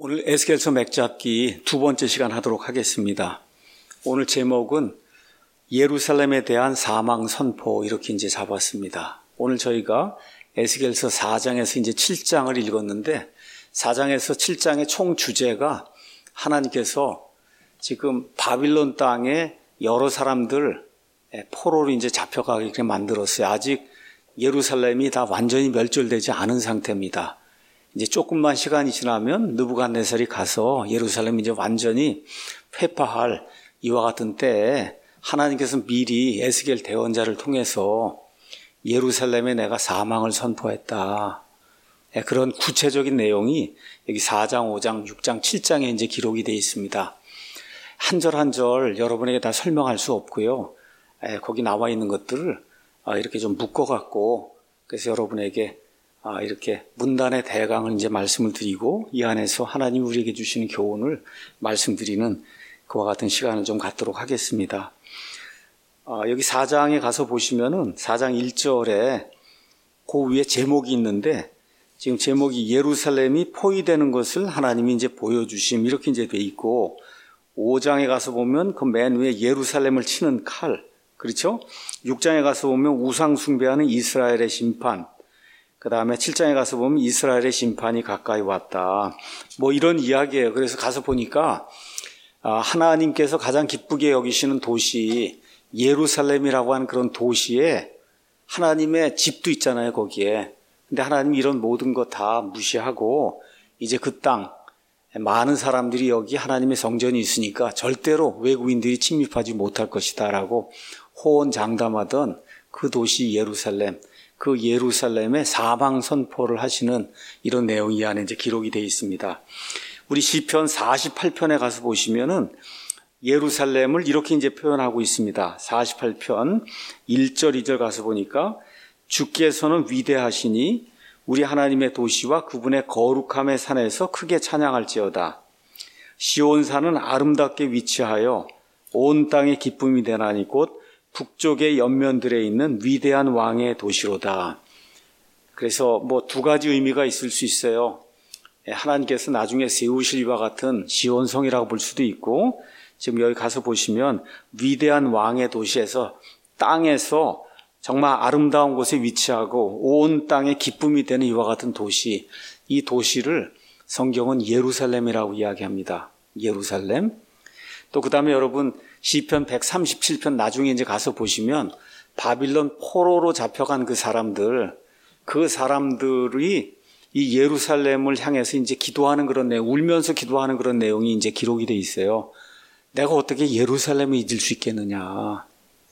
오늘 에스겔서 맥잡기 두 번째 시간 하도록 하겠습니다. 오늘 제목은 예루살렘에 대한 사망 선포 이렇게 이제 잡았습니다. 오늘 저희가 에스겔서 4장에서 이제 7장을 읽었는데 4장에서 7장의 총 주제가 하나님께서 지금 바빌론 땅에 여러 사람들 포로로 이제 잡혀가게 만들었어요. 아직 예루살렘이 다 완전히 멸절되지 않은 상태입니다. 이제 조금만 시간이 지나면 느부갓네살이 가서 예루살렘 이제 완전히 회파할 이와 같은 때에 하나님께서 미리 에스겔 대언자를 통해서 예루살렘에 내가 사망을 선포했다. 그런 구체적인 내용이 여기 4장, 5장, 6장, 7장에 이제 기록이 되어 있습니다. 한 절 한 절 여러분에게 다 설명할 수 없고요. 거기 나와 있는 것들을 이렇게 좀 묶어갖고 그래서 여러분에게 이렇게 문단의 대강을 이제 말씀을 드리고 이 안에서 하나님 우리에게 주시는 교훈을 말씀드리는 그와 같은 시간을 좀 갖도록 하겠습니다. 여기 4장에 가서 보시면은 4장 1절에 그 위에 제목이 있는데 지금 제목이 예루살렘이 포위되는 것을 하나님이 이제 보여주심 이렇게 이제 돼 있고 5장에 가서 보면 그 맨 위에 예루살렘을 치는 칼 그렇죠? 6장에 가서 보면 우상 숭배하는 이스라엘의 심판 그 다음에 7장에 가서 보면 이스라엘의 심판이 가까이 왔다. 뭐 이런 이야기예요. 그래서 가서 보니까 하나님께서 가장 기쁘게 여기시는 도시 예루살렘이라고 하는 그런 도시에 하나님의 집도 있잖아요. 거기에. 근데 하나님이 이런 모든 거 다 무시하고 이제 그 땅 많은 사람들이 여기 하나님의 성전이 있으니까 절대로 외국인들이 침입하지 못할 것이다 라고 호언장담하던 그 도시 예루살렘 그 예루살렘의 사망 선포를 하시는 이런 내용이 이 안에 이제 기록이 되어 있습니다. 우리 시편 48편에 가서 보시면은 예루살렘을 이렇게 이제 표현하고 있습니다. 48편 1절 2절 가서 보니까 주께서는 위대하시니 우리 하나님의 도시와 그분의 거룩함의 산에서 크게 찬양할지어다. 시온산은 아름답게 위치하여 온 땅의 기쁨이 되나니 곧 북쪽의 연면들에 있는 위대한 왕의 도시로다. 그래서 뭐 두 가지 의미가 있을 수 있어요. 하나님께서 나중에 세우실 이와 같은 시온성이라고 볼 수도 있고 지금 여기 가서 보시면 위대한 왕의 도시에서 땅에서 정말 아름다운 곳에 위치하고 온 땅의 기쁨이 되는 이와 같은 도시 이 도시를 성경은 예루살렘이라고 이야기합니다. 예루살렘. 또 그 다음에 여러분 시편 137편 나중에 이제 가서 보시면 바빌론 포로로 잡혀간 그 사람들이 이 예루살렘을 향해서 이제 기도하는 그런 내용, 울면서 기도하는 그런 내용이 이제 기록이 돼 있어요. 내가 어떻게 예루살렘을 잊을 수 있겠느냐?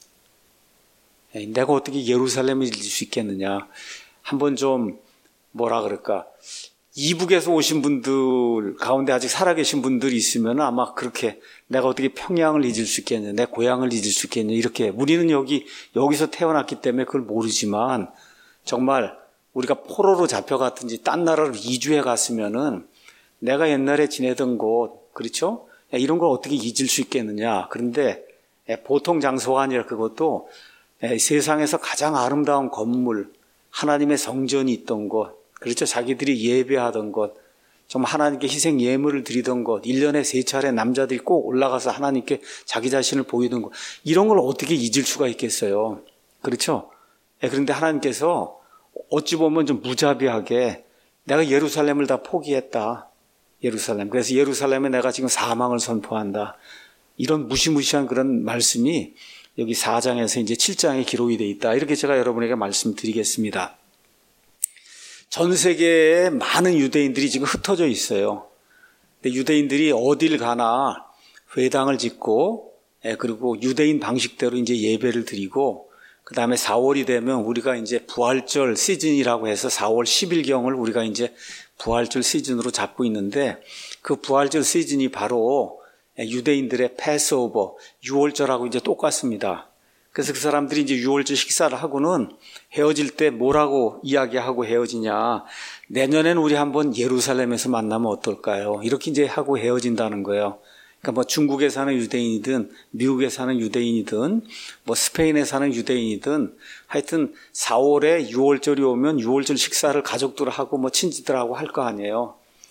내가 어떻게 예루살렘을 잊을 수 있겠느냐? 한번 좀 뭐라 그럴까? 이북에서 오신 분들 가운데 아직 살아계신 분들이 있으면 아마 그렇게 내가 어떻게 평양을 잊을 수 있겠냐, 내 고향을 잊을 수 있겠냐, 이렇게. 우리는 여기서 태어났기 때문에 그걸 모르지만 정말 우리가 포로로 잡혀갔든지 딴 나라로 이주해 갔으면은 내가 옛날에 지내던 곳, 그렇죠? 이런 걸 어떻게 잊을 수 있겠느냐. 그런데 보통 장소가 아니라 그것도 세상에서 가장 아름다운 건물, 하나님의 성전이 있던 곳, 그렇죠. 자기들이 예배하던 것, 정말 하나님께 희생 예물을 드리던 것, 1년에 3차례 남자들이 꼭 올라가서 하나님께 자기 자신을 보이던 것, 이런 걸 어떻게 잊을 수가 있겠어요. 그렇죠. 그런데 하나님께서 어찌 보면 좀 무자비하게 내가 예루살렘을 다 포기했다. 예루살렘. 그래서 예루살렘에 내가 지금 사망을 선포한다. 이런 무시무시한 그런 말씀이 여기 4장에서 이제 7장에 기록이 되어 있다. 이렇게 제가 여러분에게 말씀드리겠습니다. 전 세계에 많은 유대인들이 지금 흩어져 있어요. 근데 유대인들이 어딜 가나 회당을 짓고, 그리고 유대인 방식대로 이제 예배를 드리고, 그 다음에 4월이 되면 우리가 이제 부활절 시즌이라고 해서 4월 10일경을 우리가 이제 부활절 시즌으로 잡고 있는데, 그 부활절 시즌이 바로 유대인들의 패스오버, 유월절하고 이제 똑같습니다. 그래서 그 사람들이 이제 유월절 식사를 하고는 헤어질 때 뭐라고 이야기하고 헤어지냐. 내년에는 우리 한번 예루살렘에서 만나면 어떨까요? 이렇게 이제 하고 헤어진다는 거예요. 그러니까 뭐 중국에 사는 유대인이든 미국에 사는 유대인이든 뭐 스페인에 사는 유대인이든 하여튼 4월에 유월절이 오면 유월절 식사를 가족들하고 뭐 친지들하고 할 거 아니에요.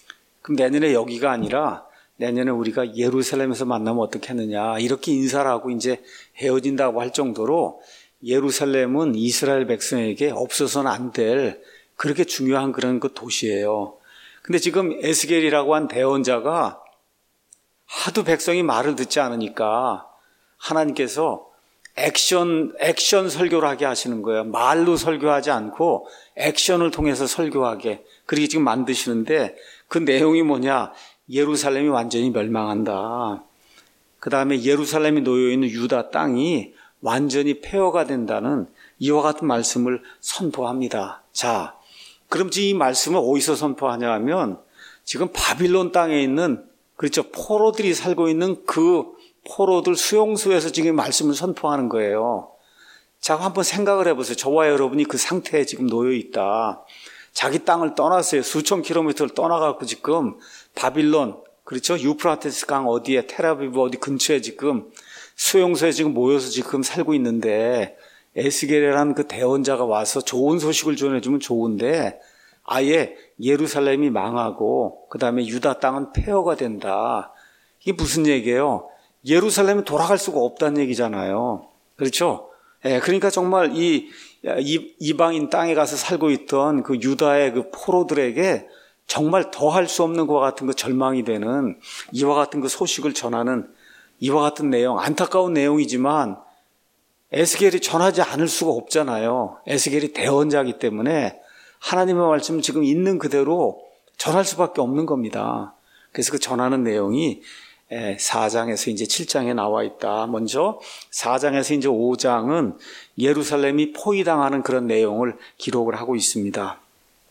그럼 내년에 여기가 아니라 내년에 우리가 예루살렘에서 만나면 어떻게 하느냐 이렇게 인사를 하고 이제 헤어진다고 할 정도로 예루살렘은 이스라엘 백성에게 없어서는 안 될 그렇게 중요한 그런 그 도시예요. 근데 지금 에스겔이라고 한 대언자가 하도 백성이 말을 듣지 않으니까 하나님께서 액션 설교를 하게 하시는 거예요. 말로 설교하지 않고 액션을 통해서 설교하게 그렇게 지금 만드시는데 그 내용이 뭐냐? 예루살렘이 완전히 멸망한다. 그 다음에 예루살렘이 놓여있는 유다 땅이 완전히 폐허가 된다는 이와 같은 말씀을 선포합니다. 자, 그럼 지금 이 말씀을 어디서 선포하냐 하면 지금 바빌론 땅에 있는 그렇죠. 포로들이 살고 있는 그 포로들 수용소에서 지금 말씀을 선포하는 거예요. 자, 한번 생각을 해보세요. 저와 여러분이 그 상태에 지금 놓여 있다. 자기 땅을 떠났어요. 수천 킬로미터를 떠나갖고 지금 바빌론, 그렇죠? 유프라테스 강 어디에 텔아비브 어디 근처에 지금 수용소에 지금 모여서 지금 살고 있는데 에스겔이라는 그 대언자가 와서 좋은 소식을 전해주면 좋은데 아예 예루살렘이 망하고 그 다음에 유다 땅은 폐허가 된다. 이게 무슨 얘기예요? 예루살렘은 돌아갈 수가 없다는 얘기잖아요. 그렇죠? 예, 그러니까 정말 이 이방인 땅에 가서 살고 있던 그 유다의 그 포로들에게 정말 더할 수 없는 것과 같은 그 절망이 되는 이와 같은 그 소식을 전하는 이와 같은 내용, 안타까운 내용이지만 에스겔이 전하지 않을 수가 없잖아요. 에스겔이 대언자이기 때문에 하나님의 말씀을 지금 있는 그대로 전할 수밖에 없는 겁니다. 그래서 그 전하는 내용이 4장에서 이제 7장에 나와 있다. 먼저 4장에서 이제 5장은 예루살렘이 포위당하는 그런 내용을 기록을 하고 있습니다.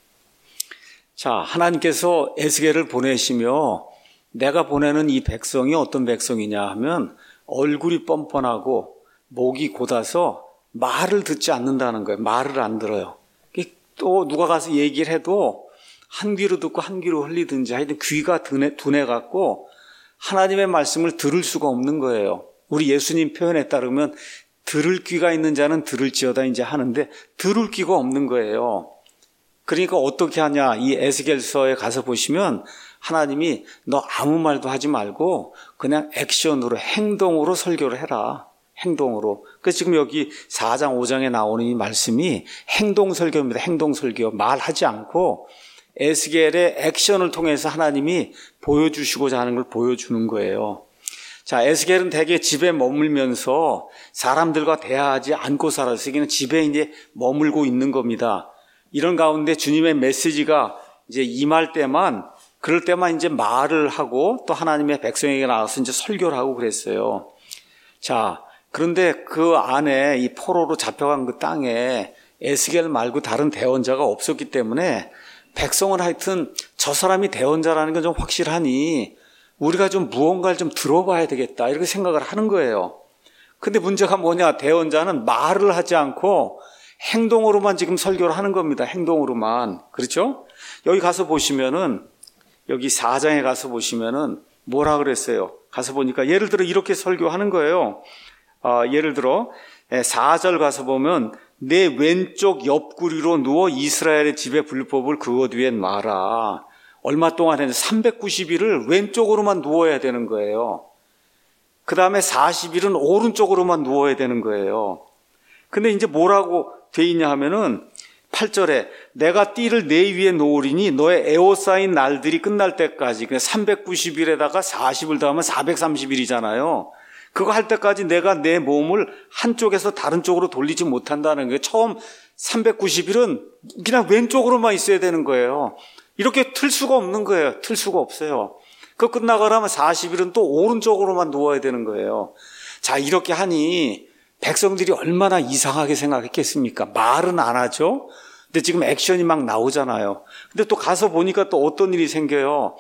자, 하나님께서 에스겔을 보내시며 내가 보내는 이 백성이 어떤 백성이냐 하면 얼굴이 뻔뻔하고 목이 곧아서 말을 듣지 않는다는 거예요. 말을 안 들어요. 또 누가 가서 얘기를 해도 한 귀로 듣고 한 귀로 흘리든지 하여튼 귀가 둔해갖고 하나님의 말씀을 들을 수가 없는 거예요. 우리 예수님 표현에 따르면 들을 귀가 있는 자는 들을지어다 이제 하는데 들을 귀가 없는 거예요. 그러니까 어떻게 하냐? 이 에스겔서에 가서 보시면 하나님이 너 아무 말도 하지 말고 그냥 액션으로 행동으로 설교를 해라. 행동으로. 그래서 지금 여기 4장 5장에 나오는 이 말씀이 행동 설교입니다. 행동 설교. 말하지 않고 에스겔의 액션을 통해서 하나님이 보여주시고자 하는 걸 보여주는 거예요. 자, 에스겔은 대개 집에 머물면서 사람들과 대화하지 않고 살았어요. 그냥 집에 이제 머물고 있는 겁니다. 이런 가운데 주님의 메시지가 이제 임할 때만, 그럴 때만 이제 말을 하고 또 하나님의 백성에게 나와서 이제 설교를 하고 그랬어요. 자, 그런데 그 안에 이 포로로 잡혀간 그 땅에 에스겔 말고 다른 대언자가 없었기 때문에 백성은 하여튼 저 사람이 대언자라는 건 좀 확실하니 우리가 좀 무언가를 좀 들어봐야 되겠다 이렇게 생각을 하는 거예요. 근데 문제가 뭐냐? 대언자는 말을 하지 않고 행동으로만 지금 설교를 하는 겁니다. 행동으로만. 그렇죠? 여기 가서 보시면은 여기 4장에 가서 보시면은 뭐라 그랬어요? 가서 보니까 예를 들어 이렇게 설교하는 거예요. 예를 들어 4절 가서 보면 내 왼쪽 옆구리로 누워 이스라엘의 집의 불법을 그것 위에 놔라. 얼마 동안 했는데 390일을 왼쪽으로만 누워야 되는 거예요. 그 다음에 40일은 오른쪽으로만 누워야 되는 거예요. 근데 이제 뭐라고 돼 있냐 하면은 8절에 내가 띠를 내 위에 놓으리니 너의 에워싸인 날들이 끝날 때까지, 그냥 390일에다가 40을 더하면 430일이잖아요. 그거 할 때까지 내가 내 몸을 한쪽에서 다른 쪽으로 돌리지 못한다는 거예요. 처음 390일은 그냥 왼쪽으로만 있어야 되는 거예요. 이렇게 틀 수가 없는 거예요. 틀 수가 없어요. 그거 끝나가려면 40일은 또 오른쪽으로만 누워야 되는 거예요. 자, 이렇게 하니 백성들이 얼마나 이상하게 생각했겠습니까? 말은 안 하죠. 근데 지금 액션이 막 나오잖아요. 근데 또 가서 보니까 또 어떤 일이 생겨요.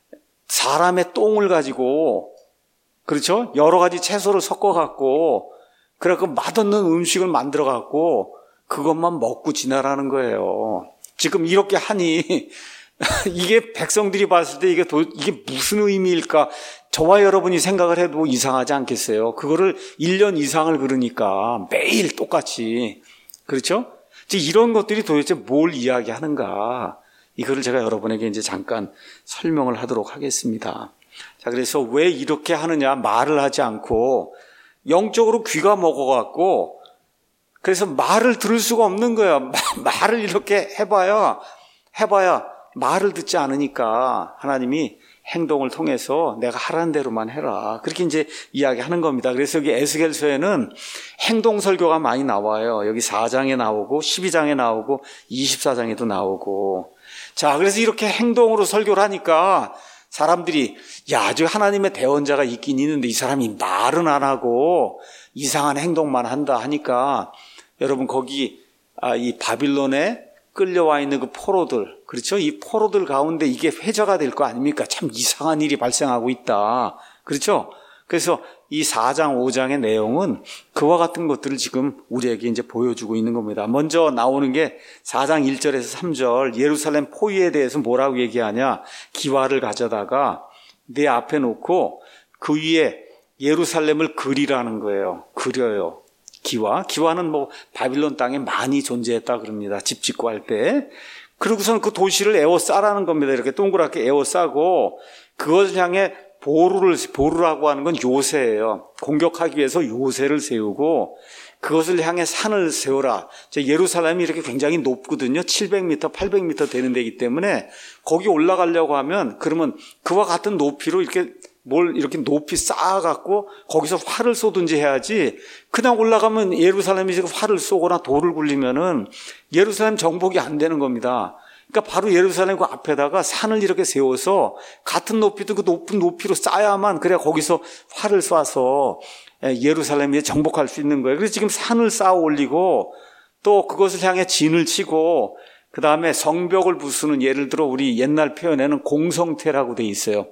사람의 똥을 가지고, 그렇죠? 여러 가지 채소를 섞어갖고, 그래갖고 맛없는 음식을 만들어갖고, 그것만 먹고 지나라는 거예요. 지금 이렇게 하니, 이게 백성들이 봤을 때 이게 무슨 의미일까? 저와 여러분이 생각을 해도 이상하지 않겠어요? 그거를 1년 이상을 그러니까 매일 똑같이. 그렇죠? 이런 것들이 도대체 뭘 이야기하는가? 이거를 제가 여러분에게 이제 잠깐 설명을 하도록 하겠습니다. 자, 그래서 왜 이렇게 하느냐 말을 하지 않고 영적으로 귀가 먹어갖고 그래서 말을 들을 수가 없는 거예요. 말을 이렇게 해봐야 말을 듣지 않으니까 하나님이 행동을 통해서 내가 하라는 대로만 해라. 그렇게 이제 이야기하는 겁니다. 그래서 여기 에스겔서에는 행동 설교가 많이 나와요. 여기 4장에 나오고 12장에 나오고 24장에도 나오고. 자, 그래서 이렇게 행동으로 설교를 하니까 사람들이 저 하나님의 대언자가 있긴 있는데 이 사람이 말은 안 하고 이상한 행동만 한다 하니까 여러분 거기 이 바빌론에 끌려와 있는 그 포로들, 그렇죠? 이 포로들 가운데 이게 회자가 될 거 아닙니까? 참 이상한 일이 발생하고 있다. 그렇죠? 그래서 이 4장, 5장의 내용은 그와 같은 것들을 지금 우리에게 이제 보여주고 있는 겁니다. 먼저 나오는 게 4장 1절에서 3절, 예루살렘 포위에 대해서 뭐라고 얘기하냐? 기와를 가져다가 내 앞에 놓고 그 위에 예루살렘을 그리라는 거예요. 그려요. 기와는 뭐 바빌론 땅에 많이 존재했다 그럽니다. 집 짓고 할 때. 그러고선 그 도시를 에워싸라는 겁니다. 이렇게 동그랗게 에워싸고 그것을 향해 보루라고 하는 건 요새예요. 공격하기 위해서 요새를 세우고 그것을 향해 산을 세워라. 예루살렘이 이렇게 굉장히 높거든요. 700m, 800m 되는 데이기 때문에 거기 올라가려고 하면 그러면 그와 같은 높이로 이렇게 뭘 이렇게 높이 쌓아갖고 거기서 활을 쏘든지 해야지 그냥 올라가면 예루살렘이 지금 활을 쏘거나 돌을 굴리면은 예루살렘 정복이 안 되는 겁니다. 그러니까 바로 예루살렘 그 앞에다가 산을 이렇게 세워서 같은 높이도 그 높은 높이로 쌓아야만 그래야 거기서 활을 쏴서 예루살렘에 정복할 수 있는 거예요. 그래서 지금 산을 쌓아 올리고 또 그것을 향해 진을 치고 그 다음에 성벽을 부수는 예를 들어 우리 옛날 표현에는 공성태라고 돼 있어요.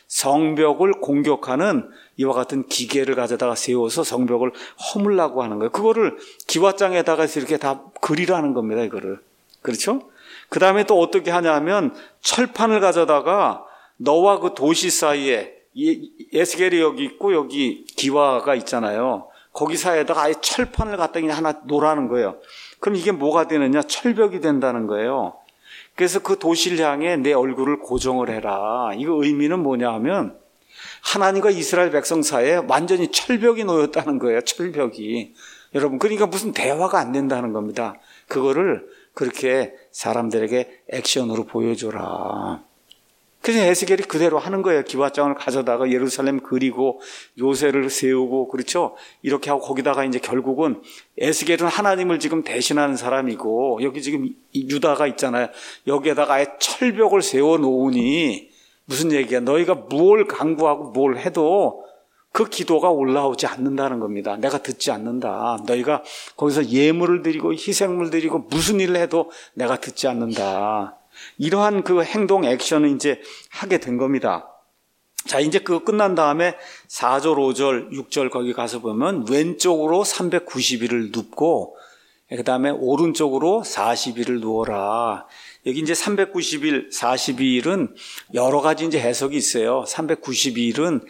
성벽을 공격하는 이와 같은 기계를 가져다가 세워서 성벽을 허물라고 하는 거예요. 그거를 기와장에다가 이렇게 다 그리라는 겁니다. 이거를. 그렇죠? 그 다음에 또 어떻게 하냐면 철판을 가져다가 너와 그 도시 사이에 에스겔이 여기 있고 여기 기와가 있잖아요. 거기 사이에다가 아예 철판을 갖다 그냥 하나 놓으라는 거예요. 그럼 이게 뭐가 되느냐? 철벽이 된다는 거예요. 그래서 그 도시를 향해 내 얼굴을 고정을 해라. 이거 의미는 뭐냐 하면 하나님과 이스라엘 백성 사이에 완전히 철벽이 놓였다는 거예요. 철벽이. 여러분, 그러니까 무슨 대화가 안 된다는 겁니다. 그거를 그렇게 사람들에게 액션으로 보여줘라. 그래서 에스겔이 그대로 하는 거예요. 기와장을 가져다가 예루살렘 그리고 요새를 세우고, 그렇죠? 이렇게 하고 거기다가 이제 결국은 에스겔은 하나님을 지금 대신하는 사람이고, 여기 지금 유다가 있잖아요. 여기에다가 아예 철벽을 세워 놓으니 무슨 얘기야? 너희가 뭘 강구하고 뭘 해도 그 기도가 올라오지 않는다는 겁니다. 내가 듣지 않는다. 너희가 거기서 예물을 드리고 희생물 드리고 무슨 일을 해도 내가 듣지 않는다. 이러한 그 행동 액션을 이제 하게 된 겁니다. 자, 이제 그거 끝난 다음에 4절, 5절, 6절 거기 가서 보면 왼쪽으로 390일을 눕고 그 다음에 오른쪽으로 40일을 누워라. 여기 이제 390일, 42일은 여러 가지 이제 해석이 있어요. 392일은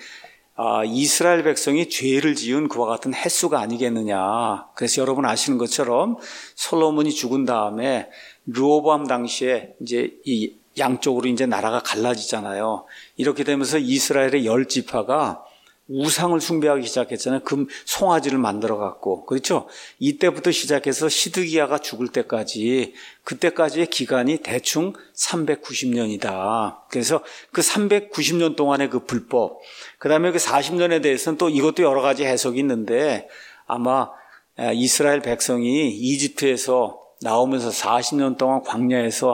이스라엘 백성이 죄를 지은 그와 같은 횟수가 아니겠느냐. 그래서 여러분 아시는 것처럼 솔로몬이 죽은 다음에 르호보암 당시에 이제 이 양쪽으로 이제 나라가 갈라지잖아요. 이렇게 되면서 이스라엘의 10지파가 우상을 숭배하기 시작했잖아요. 금 송아지를 만들어 갖고. 그렇죠? 이때부터 시작해서 시드기야가 죽을 때까지, 그때까지의 기간이 대충 390년이다. 그래서 그 390년 동안의 그 불법, 그 다음에 그 40년에 대해서는 또 이것도 여러 가지 해석이 있는데 아마 이스라엘 백성이 이집트에서 나오면서 40년 동안 광야에서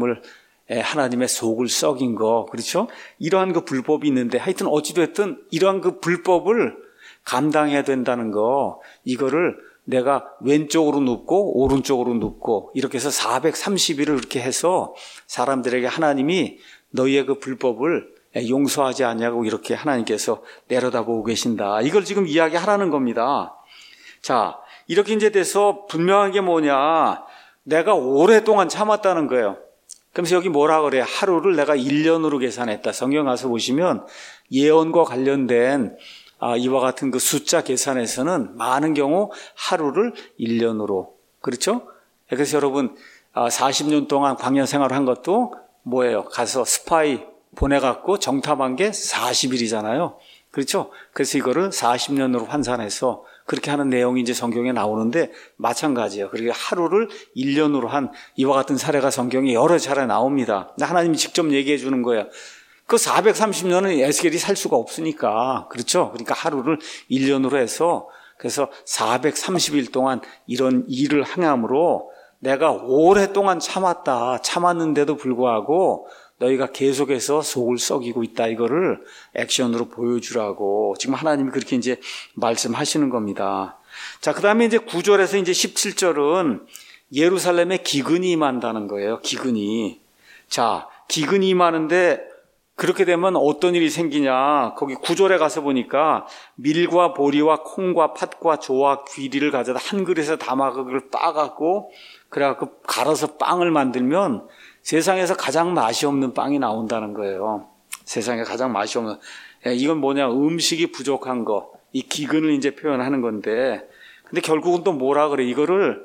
하나님의 속을 썩인 거, 그렇죠? 이러한 그 불법이 있는데 하여튼 어찌됐든 이러한 그 불법을 감당해야 된다는 거, 이거를 내가 왼쪽으로 눕고 오른쪽으로 눕고 이렇게 해서 430일을 이렇게 해서 사람들에게 하나님이 너희의 그 불법을 용서하지 않냐고 이렇게 하나님께서 내려다보고 계신다. 이걸 지금 이야기하라는 겁니다. 자, 이렇게 이제 돼서 분명한 게 뭐냐? 내가 오랫동안 참았다는 거예요. 그러면서 여기 뭐라 그래요? 하루를 내가 1년으로 계산했다. 성경 가서 보시면 예언과 관련된 이와 같은 그 숫자 계산에서는 많은 경우 하루를 1년으로. 그렇죠? 그래서 여러분 40년 동안 광야 생활을 한 것도 뭐예요? 가서 스파이 보내갖고 정탐한 게 40일이잖아요. 그렇죠? 그래서 이거를 40년으로 환산해서 그렇게 하는 내용이 이제 성경에 나오는데 마찬가지예요. 그리고 하루를 1년으로 한 이와 같은 사례가 성경에 여러 차례 나옵니다. 하나님이 직접 얘기해 주는 거예요. 그 430년은 에스겔이 살 수가 없으니까. 그렇죠? 그러니까 하루를 1년으로 해서 그래서 430일 동안 이런 일을 행함으로 내가 오랫동안 참았는데도 불구하고 너희가 계속해서 속을 썩이고 있다. 이거를 액션으로 보여주라고 지금 하나님이 그렇게 이제 말씀하시는 겁니다. 자, 그 다음에 이제 9절에서 이제 17절은 예루살렘에 기근이 임한다는 거예요. 기근이. 자, 기근이 임하는데 그렇게 되면 어떤 일이 생기냐. 거기 9절에 가서 보니까 밀과 보리와 콩과 팥과 조와 귀리를 가져다 한 그릇에 담아 그걸 빻아갖고 그래갖고 갈아서 빵을 만들면 세상에서 가장 맛이 없는 빵이 나온다는 거예요. 세상에 가장 맛이 없는. 이건 뭐냐. 음식이 부족한 거. 이 기근을 이제 표현하는 건데. 근데 결국은 또 뭐라 그래. 이거를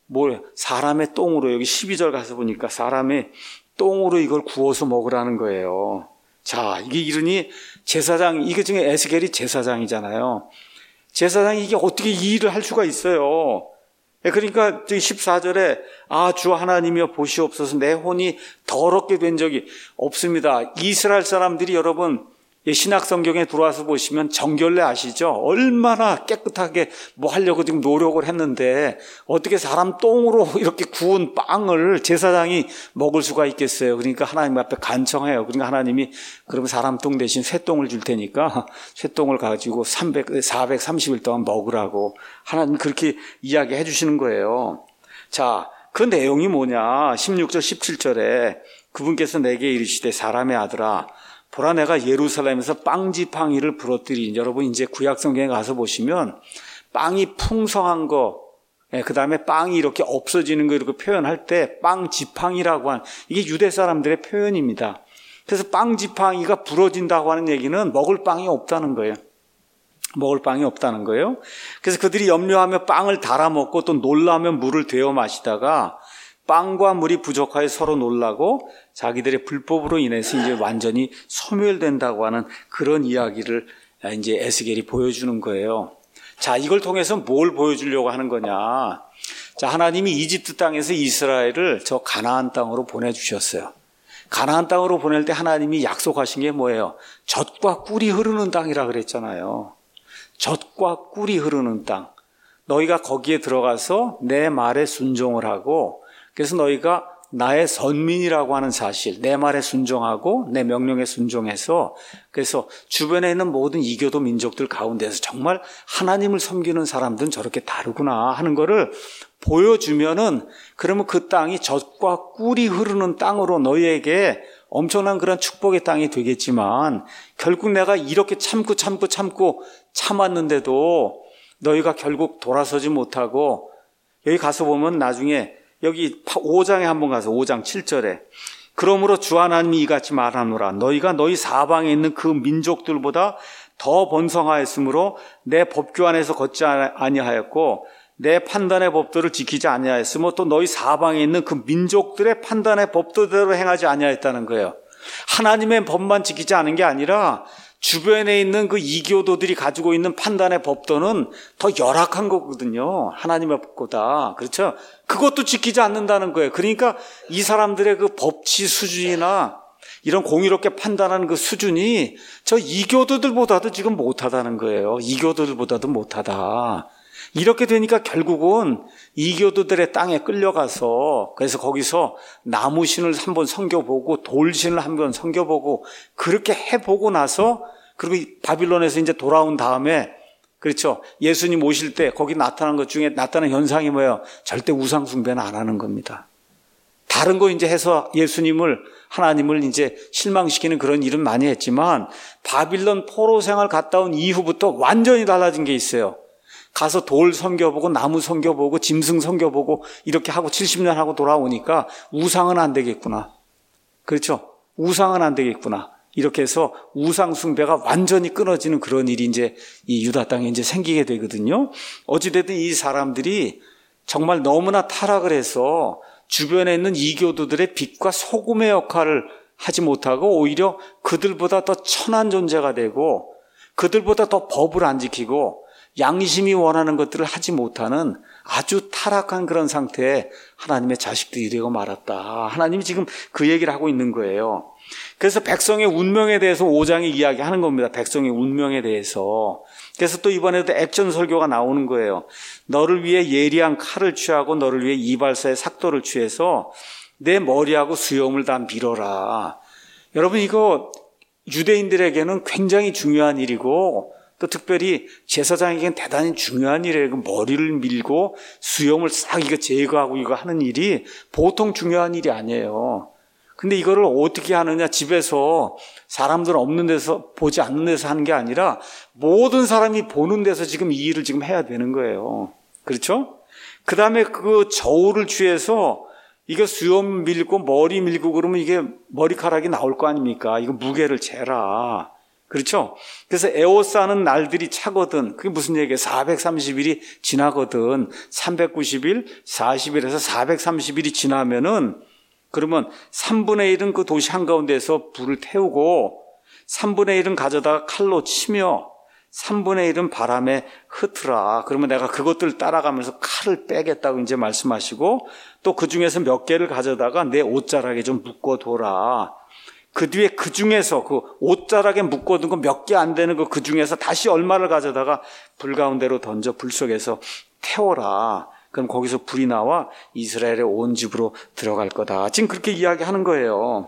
사람의 똥으로 여기 12절 가서 보니까 사람의 똥으로 이걸 구워서 먹으라는 거예요. 자, 이게 이러니 제사장, 이게 중에 에스겔이 제사장이잖아요. 제사장이 이게 어떻게 이 일을 할 수가 있어요. 그러니까 14절에 주 하나님이여 보시옵소서 내 혼이 더럽게 된 적이 없습니다. 이스라엘 사람들이 여러분 신약 성경에 들어와서 보시면 정결례 아시죠? 얼마나 깨끗하게 뭐 하려고 지금 노력을 했는데 어떻게 사람 똥으로 이렇게 구운 빵을 제사장이 먹을 수가 있겠어요? 그러니까 하나님 앞에 간청해요. 그러니까 하나님이 그러면 사람 똥 대신 쇠똥을 줄 테니까 쇠똥을 가지고 430일 동안 먹으라고 하나님 그렇게 이야기해 주시는 거예요. 자, 그 내용이 뭐냐? 16절 17절에 그분께서 내게 이르시되 사람의 아들아 보라 내가 예루살렘에서 빵지팡이를 부러뜨리니 여러분 이제 구약성경에 가서 보시면 빵이 풍성한 거 그 다음에 빵이 이렇게 없어지는 거 이렇게 표현할 때 빵지팡이라고 하는 이게 유대 사람들의 표현입니다. 그래서 빵지팡이가 부러진다고 하는 얘기는 먹을 빵이 없다는 거예요. 먹을 빵이 없다는 거예요. 그래서 그들이 염려하며 빵을 달아 먹고 또 놀라면 물을 데워 마시다가 빵과 물이 부족하여 서로 놀라고 자기들의 불법으로 인해서 이제 완전히 소멸된다고 하는 그런 이야기를 이제 에스겔이 보여주는 거예요. 자, 이걸 통해서 뭘 보여주려고 하는 거냐. 자, 하나님이 이집트 땅에서 이스라엘을 저 가나안 땅으로 보내주셨어요. 가나안 땅으로 보낼 때 하나님이 약속하신 게 뭐예요? 젖과 꿀이 흐르는 땅이라 그랬잖아요. 젖과 꿀이 흐르는 땅. 너희가 거기에 들어가서 내 말에 순종을 하고 그래서 너희가 나의 선민이라고 하는 사실, 내 말에 순종하고 내 명령에 순종해서 그래서 주변에 있는 모든 이교도 민족들 가운데서 정말 하나님을 섬기는 사람들은 저렇게 다르구나 하는 거를 보여주면은 그러면 그 땅이 젖과 꿀이 흐르는 땅으로 너희에게 엄청난 그런 축복의 땅이 되겠지만 결국 내가 이렇게 참고 참았는데도 너희가 결국 돌아서지 못하고 여기 가서 보면 나중에 여기 5장에 한번 가서 5장 7절에 그러므로 주 하나님이 이같이 말하노라 너희가 너희 사방에 있는 그 민족들보다 더 번성하였으므로 내 법규 안에서 걷지 아니하였고 내 판단의 법도를 지키지 아니하였으며 또 너희 사방에 있는 그 민족들의 판단의 법도대로 행하지 아니하였다는 거예요. 하나님의 법만 지키지 않은 게 아니라 주변에 있는 그 이교도들이 가지고 있는 판단의 법도는 더 열악한 거거든요. 하나님의 법보다. 그렇죠? 그것도 지키지 않는다는 거예요. 그러니까 이 사람들의 그 법치 수준이나 이런 공의롭게 판단하는 그 수준이 저 이교도들보다도 지금 못하다는 거예요. 이교도들보다도 못하다. 이렇게 되니까 결국은 이교도들의 땅에 끌려가서 그래서 거기서 나무신을 한번 섬겨보고 돌신을 한번 섬겨보고 그렇게 해보고 나서 그리고 바빌론에서 이제 돌아온 다음에 그렇죠. 예수님 오실 때 거기 나타난 것 중에 나타난 현상이 뭐예요? 절대 우상 숭배는 안 하는 겁니다. 다른 거 이제 해서 예수님을 하나님을 이제 실망시키는 그런 일은 많이 했지만 바빌론 포로 생활 갔다 온 이후부터 완전히 달라진 게 있어요. 가서 돌 섬겨보고 나무 섬겨보고 짐승 섬겨보고 이렇게 하고 70년 하고 돌아오니까 우상은 안 되겠구나. 그렇죠? 우상은 안 되겠구나. 이렇게 해서 우상 숭배가 완전히 끊어지는 그런 일이 이제 이 유다 땅에 이제 생기게 되거든요. 어찌됐든 이 사람들이 정말 너무나 타락을 해서 주변에 있는 이교도들의 빛과 소금의 역할을 하지 못하고 오히려 그들보다 더 천한 존재가 되고 그들보다 더 법을 안 지키고 양심이 원하는 것들을 하지 못하는 아주 타락한 그런 상태에 하나님의 자식들이 되고 말았다. 하나님이 지금 그 얘기를 하고 있는 거예요. 그래서 백성의 운명에 대해서 5장에 이야기하는 겁니다. 백성의 운명에 대해서. 그래서 또 이번에도 액션 설교가 나오는 거예요. 너를 위해 예리한 칼을 취하고 너를 위해 이발사의 삭도를 취해서 내 머리하고 수염을 다 밀어라. 여러분, 이거 유대인들에게는 굉장히 중요한 일이고 또 특별히 제사장에게는 대단히 중요한 일이에요. 머리를 밀고 수염을 싹 이거 제거하고 이거 하는 일이 보통 중요한 일이 아니에요. 근데 이거를 어떻게 하느냐, 집에서 사람들 없는 데서 보지 않는 데서 하는 게 아니라 모든 사람이 보는 데서 지금 이 일을 지금 해야 되는 거예요. 그렇죠? 그 다음에 그 저울을 취해서 이거 수염 밀고 머리 밀고 그러면 이게 머리카락이 나올 거 아닙니까? 이거 무게를 재라. 그렇죠? 그래서 에워싸는 날들이 차거든. 그게 무슨 얘기예요? 430일이 지나거든. 390일, 40일에서 430일이 지나면은 그러면 3분의 1은 그 도시 한가운데에서 불을 태우고 3분의 1은 가져다가 칼로 치며 3분의 1은 바람에 흩으라. 그러면 내가 그것들 따라가면서 칼을 빼겠다고 이제 말씀하시고 또 그 중에서 몇 개를 가져다가 내 옷자락에 좀 묶어둬라. 그 뒤에 그 중에서 그 옷자락에 묶어둔 거 몇 개 안 되는 거 그 중에서 다시 얼마를 가져다가 불 가운데로 던져 불 속에서 태워라. 그럼 거기서 불이 나와 이스라엘의 온 집으로 들어갈 거다. 지금 그렇게 이야기하는 거예요.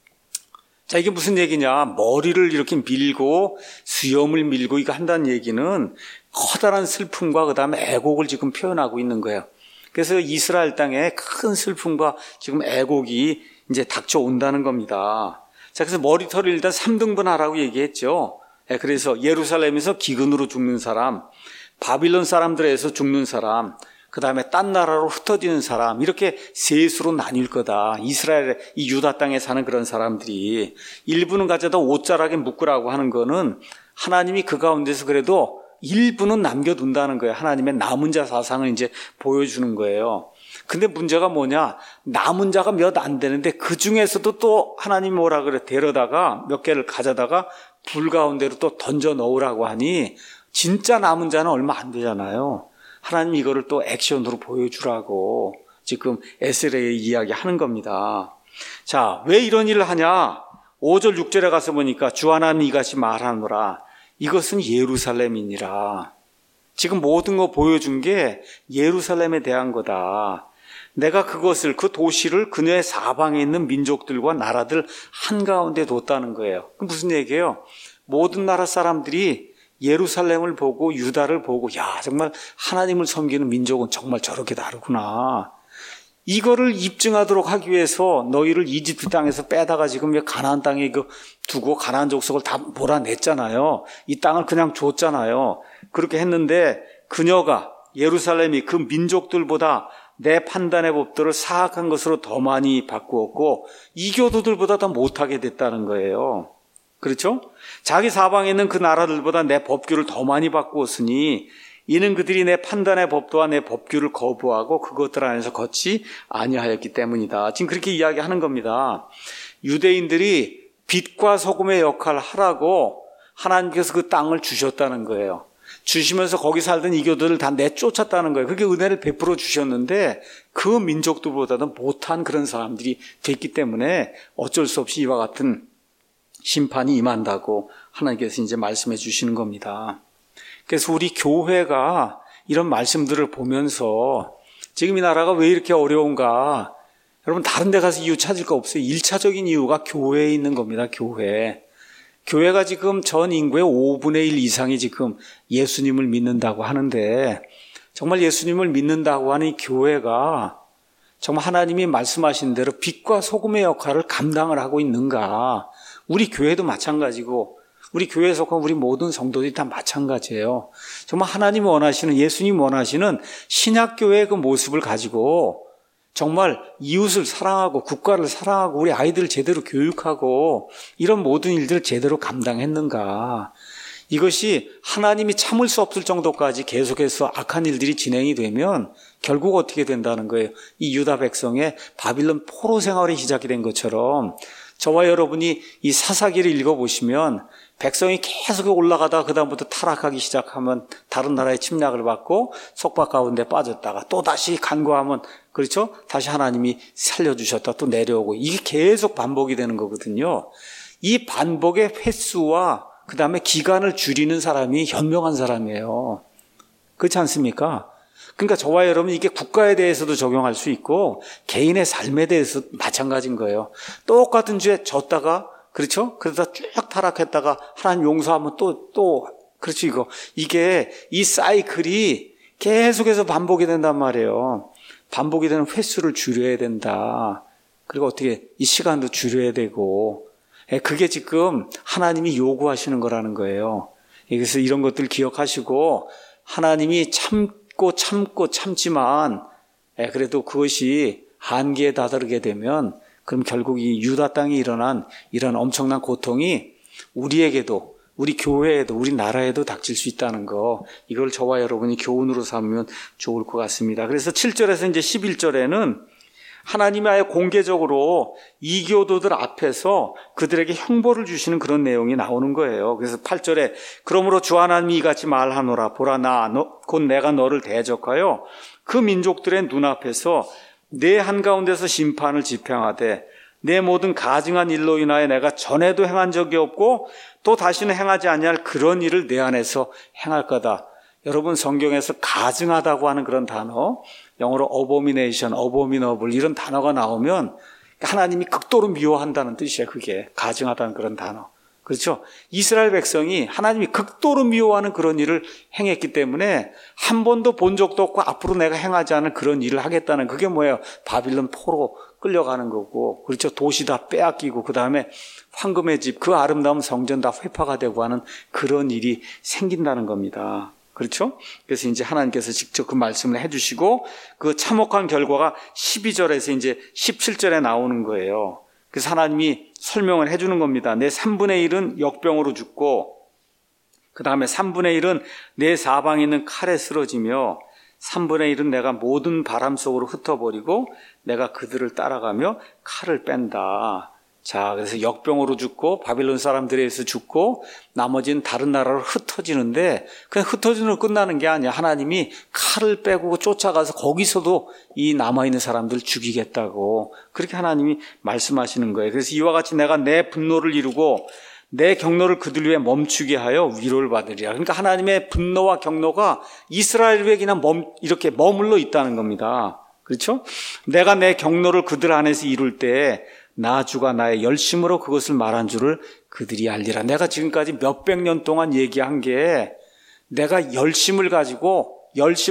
자, 이게 무슨 얘기냐? 머리를 이렇게 밀고 수염을 밀고 이거 한다는 얘기는 커다란 슬픔과 그 다음에 애곡을 지금 표현하고 있는 거예요. 그래서 이스라엘 땅에 큰 슬픔과 지금 애곡이 이제 닥쳐온다는 겁니다. 자, 그래서 머리털을 일단 3등분 하라고 얘기했죠. 그래서 예루살렘에서 기근으로 죽는 사람, 바빌론 사람들에서 죽는 사람, 그 다음에 딴 나라로 흩어지는 사람, 이렇게 셋으로 나뉠 거다. 이스라엘, 이 유다 땅에 사는 그런 사람들이 일부는 가져다 옷자락에 묶으라고 하는 거는 하나님이 그 가운데서 그래도 일부는 남겨둔다는 거예요. 하나님의 남은 자 사상을 이제 보여주는 거예요. 근데 문제가 뭐냐? 남은 자가 몇 안 되는데 그 중에서도 또 하나님이 뭐라 그래? 데려다가 몇 개를 가져다가 불 가운데로 또 던져 넣으라고 하니 진짜 남은 자는 얼마 안 되잖아요. 하나님 이거를 또 액션으로 보여주라고 지금 에스겔에 이야기하는 겁니다. 자, 왜 이런 일을 하냐? 5절 6절에 가서 보니까 주 하나님 이같이 말하노라. 이것은 예루살렘이니라. 지금 모든 거 보여준 게 예루살렘에 대한 거다. 내가 그것을, 그 도시를 그녀의 사방에 있는 민족들과 나라들 한가운데 뒀다는 거예요. 그 무슨 얘기예요? 모든 나라 사람들이 예루살렘을 보고 유다를 보고 야, 정말 하나님을 섬기는 민족은 정말 저렇게 다르구나. 이거를 입증하도록 하기 위해서 너희를 이집트 땅에서 빼다가 지금 가나안 땅에 두고 가나안 족속을 다 몰아냈잖아요. 이 땅을 그냥 줬잖아요. 그렇게 했는데 그녀가 예루살렘이 그 민족들보다 내 판단의 법도를 사악한 것으로 더 많이 바꾸었고 이교도들보다 더 못하게 됐다는 거예요. 그렇죠? 자기 사방에 있는 그 나라들보다 내 법규를 더 많이 바꾸었으니 이는 그들이 내 판단의 법도와 내 법규를 거부하고 그것들 안에서 걷지 아니하였기 때문이다. 지금 그렇게 이야기하는 겁니다. 유대인들이 빛과 소금의 역할을 하라고 하나님께서 그 땅을 주셨다는 거예요. 주시면서 거기 살던 이교도를 다 내쫓았다는 거예요. 그게 은혜를 베풀어 주셨는데 그 민족들보다도 못한 그런 사람들이 됐기 때문에 어쩔 수 없이 이와 같은 심판이 임한다고 하나님께서 이제 말씀해 주시는 겁니다. 그래서 우리 교회가 이런 말씀들을 보면서 지금 이 나라가 왜 이렇게 어려운가? 여러분 다른 데 가서 이유 찾을 거 없어요. 1차적인 이유가 교회에 있는 겁니다. 교회. 교회가 지금 전 인구의 5분의 1 이상이 지금 예수님을 믿는다고 하는데 정말 예수님을 믿는다고 하는 이 교회가 정말 하나님이 말씀하신 대로 빛과 소금의 역할을 감당을 하고 있는가? 우리 교회도 마찬가지고 우리 교회에 속한 우리 모든 성도들이 다 마찬가지예요. 정말 하나님이 원하시는, 예수님이 원하시는 신약교회의 그 모습을 가지고 정말 이웃을 사랑하고 국가를 사랑하고 우리 아이들을 제대로 교육하고 이런 모든 일들을 제대로 감당했는가. 이것이 하나님이 참을 수 없을 정도까지 계속해서 악한 일들이 진행이 되면 결국 어떻게 된다는 거예요. 이 유다 백성의 바빌론 포로 생활이 시작이 된 것처럼 저와 여러분이 이 사사기를 읽어보시면 백성이 계속 올라가다가 그다음부터 타락하기 시작하면 다른 나라의 침략을 받고 속박 가운데 빠졌다가 또 다시 간구하면 그렇죠? 다시 하나님이 살려주셨다 또 내려오고 이게 계속 반복이 되는 거거든요. 이 반복의 횟수와 그 다음에 기간을 줄이는 사람이 현명한 사람이에요. 그렇지 않습니까? 그러니까 저와 여러분 이게 국가에 대해서도 적용할 수 있고 개인의 삶에 대해서 마찬가지인 거예요. 똑같은 죄 졌다가 그렇죠? 그러다 쭉 타락했다가 하나님 용서하면 또 그렇죠 이게 이 사이클이 계속해서 반복이 된단 말이에요. 반복이 되는 횟수를 줄여야 된다. 그리고 어떻게 이 시간도 줄여야 되고 그게 지금 하나님이 요구하시는 거라는 거예요. 그래서 이런 것들 기억하시고 하나님이 참지만 그래도 그것이 한계에 다다르게 되면 그럼 결국 이 유다 땅에 일어난 이런 엄청난 고통이 우리에게도 우리 교회에도 우리 나라에도 닥칠 수 있다는 거 이걸 저와 여러분이 교훈으로 삼으면 좋을 것 같습니다. 그래서 7절에서 이제 11절에는 하나님이 아예 공개적으로 이교도들 앞에서 그들에게 형벌을 주시는 그런 내용이 나오는 거예요. 그래서 8절에 그러므로 주 하나님이 이같이 말하노라 보라 곧 내가 너를 대적하여 그 민족들의 눈앞에서 내 한가운데서 심판을 집행하되 내 모든 가증한 일로 인하여 내가 전에도 행한 적이 없고 또 다시는 행하지 아니할 그런 일을 내 안에서 행할 거다. 여러분 성경에서 가증하다고 하는 그런 단어 영어로 abomination, abominable 이런 단어가 나오면 하나님이 극도로 미워한다는 뜻이에요. 그게 가증하다는 그런 단어. 그렇죠? 이스라엘 백성이 하나님이 극도로 미워하는 그런 일을 행했기 때문에 한 번도 본 적도 없고 앞으로 내가 행하지 않을 그런 일을 하겠다는 그게 뭐예요? 바빌론 포로 끌려가는 거고 그렇죠? 도시 다 빼앗기고 그 다음에 황금의 집 그 아름다운 성전 다 회파가 되고 하는 그런 일이 생긴다는 겁니다. 그렇죠? 그래서 이제 하나님께서 직접 그 말씀을 해주시고 그 참혹한 결과가 12절에서 이제 17절에 나오는 거예요. 그래서 하나님이 설명을 해주는 겁니다. 내 3분의 1은 역병으로 죽고 그 다음에 3분의 1은 내 사방에 있는 칼에 쓰러지며 3분의 1은 내가 모든 바람 속으로 흩어버리고 내가 그들을 따라가며 칼을 뺀다. 자, 그래서 역병으로 죽고 바빌론 사람들에 의해서 죽고 나머지는 다른 나라로 흩어지는데 그냥 흩어지는 끝나는 게 아니야. 하나님이 칼을 빼고 쫓아가서 거기서도 이 남아있는 사람들을 죽이겠다고 그렇게 하나님이 말씀하시는 거예요. 그래서 이와 같이 내가 내 분노를 이루고 내 경노를 그들 위해 멈추게 하여 위로를 받으리라. 그러니까 하나님의 분노와 경노가 이스라엘에게 그냥 이렇게 머물러 있다는 겁니다. 그렇죠? 내가 내 경노를 그들 안에서 이룰 때 나 주가 나의 열심으로 그것을 말한 줄을 그들이 알리라. 내가 지금까지 몇백 년 동안 얘기한 게 내가 열심을 가지고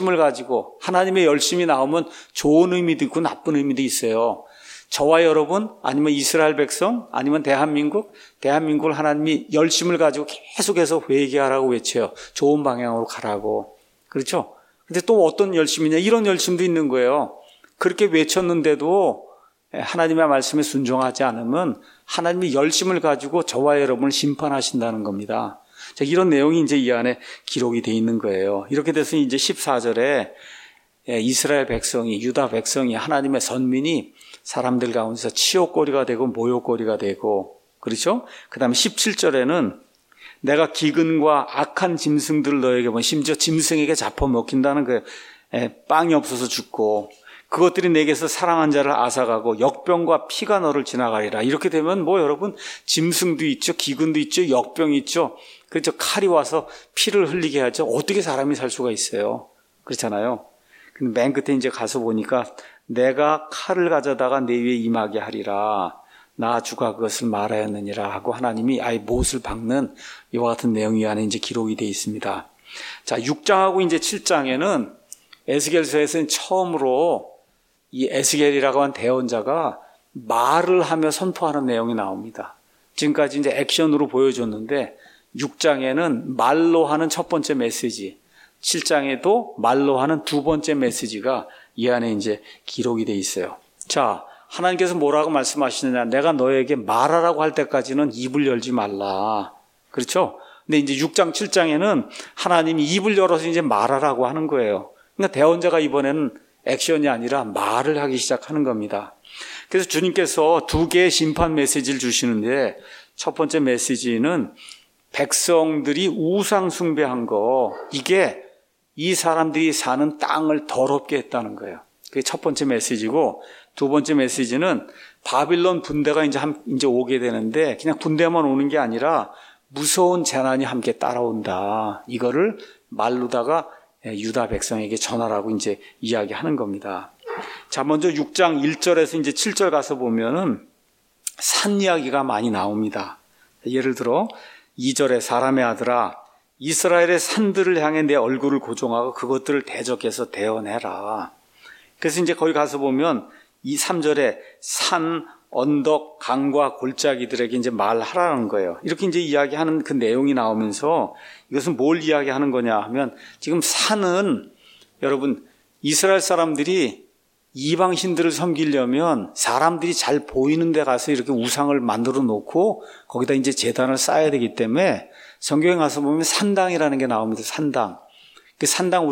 하나님의 열심이 나오면 좋은 의미도 있고 나쁜 의미도 있어요. 저와 여러분 아니면 이스라엘 백성 아니면 대한민국을 하나님이 열심을 가지고 계속해서 회개하라고 외쳐요. 좋은 방향으로 가라고. 그렇죠? 근데 또 어떤 열심이냐 이런 열심도 있는 거예요. 그렇게 외쳤는데도 하나님의 말씀에 순종하지 않으면 하나님이 열심을 가지고 저와 여러분을 심판하신다는 겁니다. 자, 이런 내용이 이제 이 안에 기록이 되어 있는 거예요. 이렇게 돼서 이제 14절에 이스라엘 백성이, 유다 백성이, 하나님의 선민이 사람들 가운데서 치욕거리가 되고 모욕거리가 되고, 그렇죠? 그 다음에 17절에는 내가 기근과 악한 짐승들 너에게 보면 심지어 짐승에게 잡아먹힌다는 거예요. 빵이 없어서 죽고, 그것들이 내게서 사랑한 자를 앗아가고 역병과 피가 너를 지나가리라. 이렇게 되면 뭐 여러분 짐승도 있죠. 기근도 있죠. 역병이 있죠. 그렇죠. 칼이 와서 피를 흘리게 하죠. 어떻게 사람이 살 수가 있어요. 그렇잖아요. 근데 맨 끝에 이제 가서 보니까 내가 칼을 가져다가 내 위에 임하게 하리라. 나 주가 그것을 말하였느니라 하고 하나님이 아예 못을 박는 이와 같은 내용이 안에 이제 기록이 되어 있습니다. 자, 6장하고 이제 7장에는 에스겔서에서는 처음으로 이 에스겔이라고 한 대언자가 말을 하며 선포하는 내용이 나옵니다. 지금까지 이제 액션으로 보여줬는데 6장에는 말로 하는 첫 번째 메시지, 7장에도 말로 하는 두 번째 메시지가 이 안에 이제 기록이 돼 있어요. 자, 하나님께서 뭐라고 말씀하시느냐? 내가 너에게 말하라고 할 때까지는 입을 열지 말라. 그렇죠? 근데 이제 6장, 7장에는 하나님이 입을 열어서 이제 말하라고 하는 거예요. 그러니까 대언자가 이번에는 액션이 아니라 말을 하기 시작하는 겁니다. 그래서 주님께서 두 개의 심판 메시지를 주시는데 첫 번째 메시지는 백성들이 우상 숭배한 거, 이게 이 사람들이 사는 땅을 더럽게 했다는 거예요. 그게 첫 번째 메시지고, 두 번째 메시지는 바빌론 군대가 이제 오게 되는데 그냥 군대만 오는 게 아니라 무서운 재난이 함께 따라온다. 이거를 말로다가 유다 백성에게 전하라고 이제 이야기하는 겁니다. 자, 먼저 6장 1절에서 이제 7절 가서 보면은 산 이야기가 많이 나옵니다. 예를 들어 2절에 사람의 아들아, 이스라엘의 산들을 향해 내 얼굴을 고정하고 그것들을 대적해서 대언해라. 그래서 이제 거기 가서 보면 이 3절에 산, 언덕, 강과 골짜기들에게 이제 말하라는 거예요. 이렇게 이제 이야기하는 그 내용이 나오면서 이것은 뭘 이야기하는 거냐 하면, 지금 산은 여러분 이스라엘 사람들이 이방신들을 섬기려면 사람들이 잘 보이는 데 가서 이렇게 우상을 만들어 놓고 거기다 이제 제단을 쌓아야 되기 때문에 성경에 가서 보면 산당이라는 게 나옵니다. 산당. 그 산당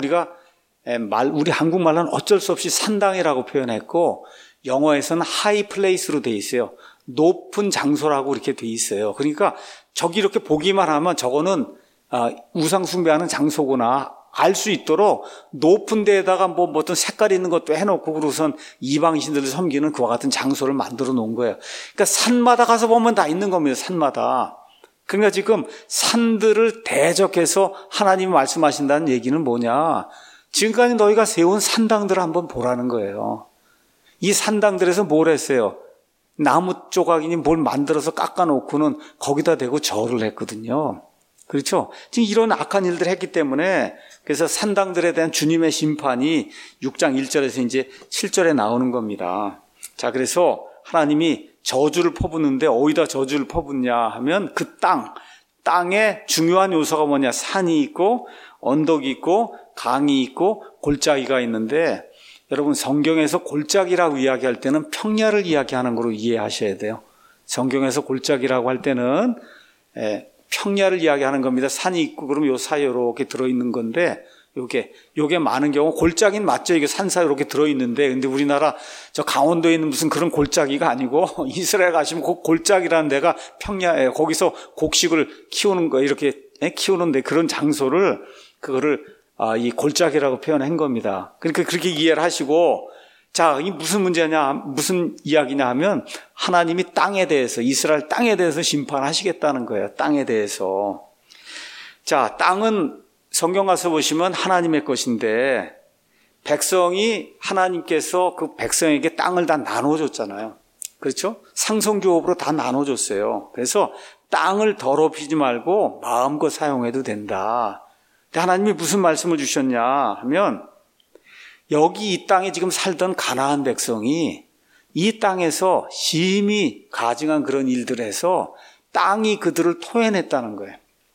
우리 한국말로는 어쩔 수 없이 산당이라고 표현했고, 영어에서는 하이 플레이스로 돼 있어요. 높은 장소라고 이렇게 돼 있어요. 그러니까 저기 이렇게 보기만 하면 저거는 우상 숭배하는 장소구나 알 수 있도록 높은 데에다가 뭐 어떤 색깔 있는 것도 해놓고 그러고선 이방신들을 섬기는 그와 같은 장소를 만들어 놓은 거예요. 그러니까 산마다 가서 보면 다 있는 겁니다. 산마다. 그러니까 지금 산들을 대적해서 하나님이 말씀하신다는 얘기는 뭐냐? 지금까지 너희가 세운 산당들을 한번 보라는 거예요. 이 산당들에서 뭘 했어요? 나무 조각이니 뭘 만들어서 깎아놓고는 거기다 대고 절을 했거든요. 그렇죠? 지금 이런 악한 일들을 했기 때문에, 그래서 산당들에 대한 주님의 심판이 6장 1절에서 이제 7절에 나오는 겁니다. 자, 그래서 하나님이 저주를 퍼붓는데 어디다 저주를 퍼붓냐 하면 그 땅에 중요한 요소가 뭐냐? 산이 있고 언덕이 있고 강이 있고 골짜기가 있는데, 여러분 성경에서 골짜기라고 이야기할 때는 평야를 이야기하는 거로 이해하셔야 돼요. 성경에서 골짜기라고 할 때는 평야를 이야기하는 겁니다. 산이 있고 그러면 요 사이에 이렇게 들어있는 건데, 요게 많은 경우 골짜기는 맞죠. 이게 산 사이에 이렇게 들어있는데, 근데 우리나라 저 강원도에 있는 무슨 그런 골짜기가 아니고 이스라엘 가시면 그 골짜기라는 데가 평야에 거기서 곡식을 키우는 거 이렇게 키우는데 그런 장소를 그거를 이 골짜기라고 표현한 겁니다. 그러니까 그렇게 이해를 하시고, 자, 이 무슨 문제냐, 무슨 이야기냐 하면 하나님이 땅에 대해서, 이스라엘 땅에 대해서 심판하시겠다는 거예요. 땅에 대해서. 자, 땅은 성경 가서 보시면 하나님의 것인데, 백성이 하나님께서 그 백성에게 땅을 다 나눠줬잖아요. 그렇죠? 상성교업으로 다 나눠줬어요. 그래서 땅을 더럽히지 말고 마음껏 사용해도 된다. 근데 하나님이 무슨 말씀을 주셨냐 하면, 여기 이 땅에 지금 살던 가나안 백성이 이 땅에서 심히 가증한 그런 일들을 해서 땅이 그들을 토해냈다는 거예요.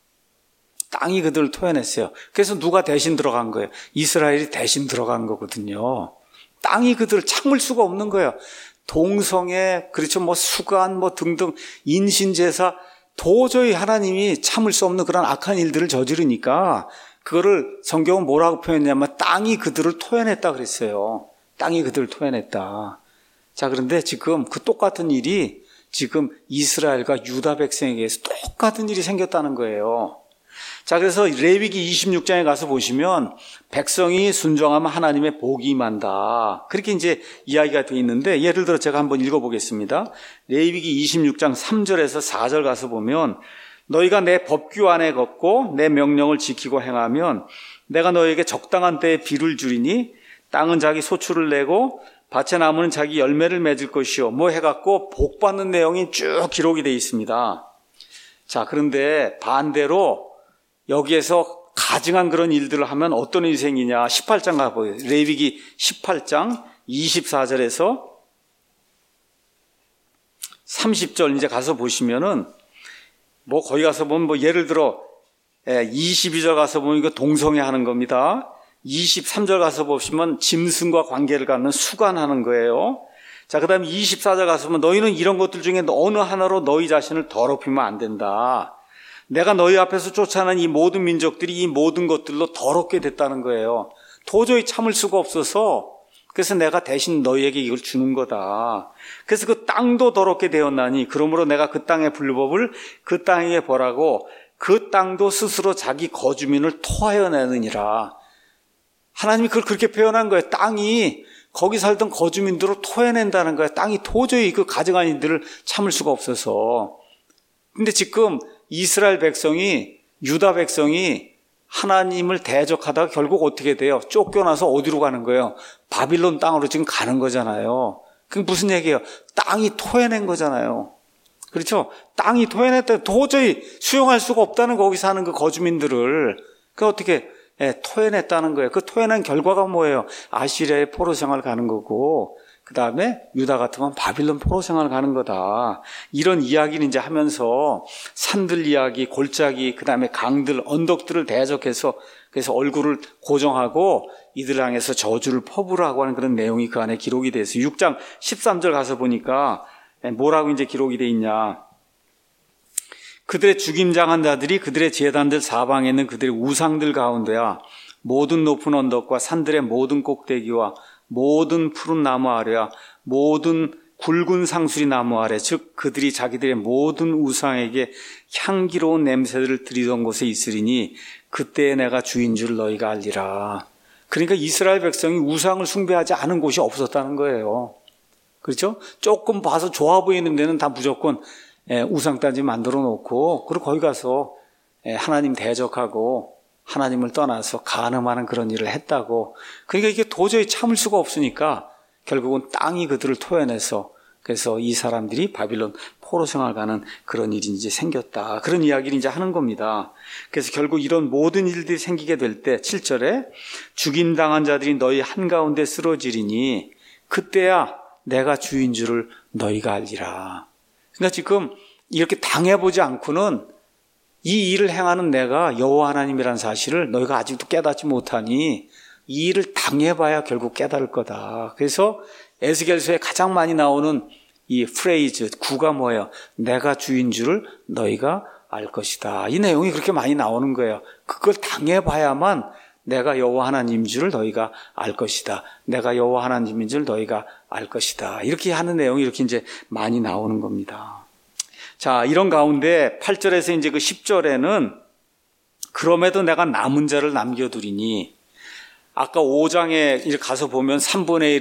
땅이 그들을 토해냈어요. 그래서 누가 대신 들어간 거예요? 이스라엘이 대신 들어간 거거든요. 땅이 그들을 참을 수가 없는 거예요. 동성애, 그렇죠, 수간, 등등 인신제사, 도저히 하나님이 참을 수 없는 그런 악한 일들을 저지르니까 그거를 성경은 뭐라고 표현했냐면 땅이 그들을 토해냈다 그랬어요. 땅이 그들을 토해냈다. 자, 그런데 지금 그 똑같은 일이 지금 이스라엘과 유다 백성에게서 똑같은 일이 생겼다는 거예요. 자, 그래서 레위기 26장에 가서 보시면 백성이 순종하면 하나님의 복이 임한다. 그렇게 이제 이야기가 되어 있는데, 예를 들어 제가 한번 읽어보겠습니다. 레위기 26장 3절에서 4절 가서 보면, 너희가 내 법규 안에 걷고 내 명령을 지키고 행하면 내가 너희에게 적당한 때에 비를 주리니 땅은 자기 소출을 내고 밭의 나무는 자기 열매를 맺을 것이요. 해갖고 복 받는 내용이 쭉 기록이 되어 있습니다. 자, 그런데 반대로 여기에서 가증한 그런 일들을 하면 어떤 일이 생기냐. 18장 가보세요. 레위기 18장 24절에서 30절 이제 가서 보시면은 거기 가서 보면 예를 들어 22절 가서 보면 이거 동성애 하는 겁니다. 23절 가서 보시면 짐승과 관계를 갖는 수간하는 거예요. 자, 그 다음에 24절 가서 보면 너희는 이런 것들 중에 어느 하나로 너희 자신을 더럽히면 안 된다. 내가 너희 앞에서 쫓아낸 이 모든 민족들이 이 모든 것들로 더럽게 됐다는 거예요. 도저히 참을 수가 없어서 그래서 내가 대신 너희에게 이걸 주는 거다. 그래서 그 땅도 더럽게 되었나니 그러므로 내가 그 땅의 불법을 그 땅에 벌하고 그 땅도 스스로 자기 거주민을 토하여 내느니라. 하나님이 그걸 그렇게 표현한 거예요. 땅이 거기 살던 거주민들을 토해낸다는 거예요. 땅이 도저히 그 가증한 이들을 참을 수가 없어서. 근데 지금 이스라엘 백성이, 유다 백성이 하나님을 대적하다가 결국 어떻게 돼요? 쫓겨나서 어디로 가는 거예요? 바빌론 땅으로 지금 가는 거잖아요. 그게 무슨 얘기예요? 땅이 토해낸 거잖아요. 그렇죠? 땅이 토해냈다. 도저히 수용할 수가 없다는 거기 사는 그 거주민들을. 그 어떻게 토해냈다는 거예요. 그 토해낸 결과가 뭐예요? 아시리아의 포로 생활 가는 거고, 그 다음에 유다 같으면 바빌론 포로 생활 가는 거다. 이런 이야기를 이제 하면서 산들 이야기, 골짜기, 그 다음에 강들, 언덕들을 대적해서 그래서 얼굴을 고정하고 이들 향해서 저주를 퍼부으라고 하는 그런 내용이 그 안에 기록이 되어 있어요. 6장 13절 가서 보니까 뭐라고 이제 기록이 되어 있냐. 그들의 죽임당한 자들이 그들의 제단들 사방에 있는 그들의 우상들 가운데야 모든 높은 언덕과 산들의 모든 꼭대기와 모든 푸른 나무 아래와 모든 굵은 상수리 나무 아래, 즉 그들이 자기들의 모든 우상에게 향기로운 냄새들을 드리던 곳에 있으리니 그때에 내가 주인 줄 너희가 알리라. 그러니까 이스라엘 백성이 우상을 숭배하지 않은 곳이 없었다는 거예요. 그렇죠? 조금 봐서 좋아 보이는 데는 다 무조건 우상단지 만들어 놓고, 그리고 거기 가서 하나님 대적하고 하나님을 떠나서 간음하는 그런 일을 했다고. 그러니까 이게 도저히 참을 수가 없으니까 결국은 땅이 그들을 토해내서 그래서 이 사람들이 바빌론 포로 생활 가는 그런 일이 이제 생겼다. 그런 이야기를 이제 하는 겁니다. 그래서 결국 이런 모든 일들이 생기게 될 때 7절에 죽임당한 자들이 너희 한가운데 쓰러지리니 그때야 내가 주인 줄을 너희가 알리라. 그러니까 지금 이렇게 당해보지 않고는 이 일을 행하는 내가 여호와 하나님이라는 사실을 너희가 아직도 깨닫지 못하니 이 일을 당해봐야 결국 깨달을 거다. 그래서 에스겔서에 가장 많이 나오는 이 프레이즈, 구가 뭐예요? 내가 주인 줄을 너희가 알 것이다. 이 내용이 그렇게 많이 나오는 거예요. 그걸 당해봐야만 내가 여호와 하나님인 줄을 너희가 알 것이다. 내가 여호와 하나님인 줄 너희가 알 것이다. 이렇게 하는 내용이 이렇게 이제 많이 나오는 겁니다. 자, 이런 가운데 8절에서 이제 그 10절에는 그럼에도 내가 남은 자를 남겨두리니, 아까 5장에 가서 보면 3분의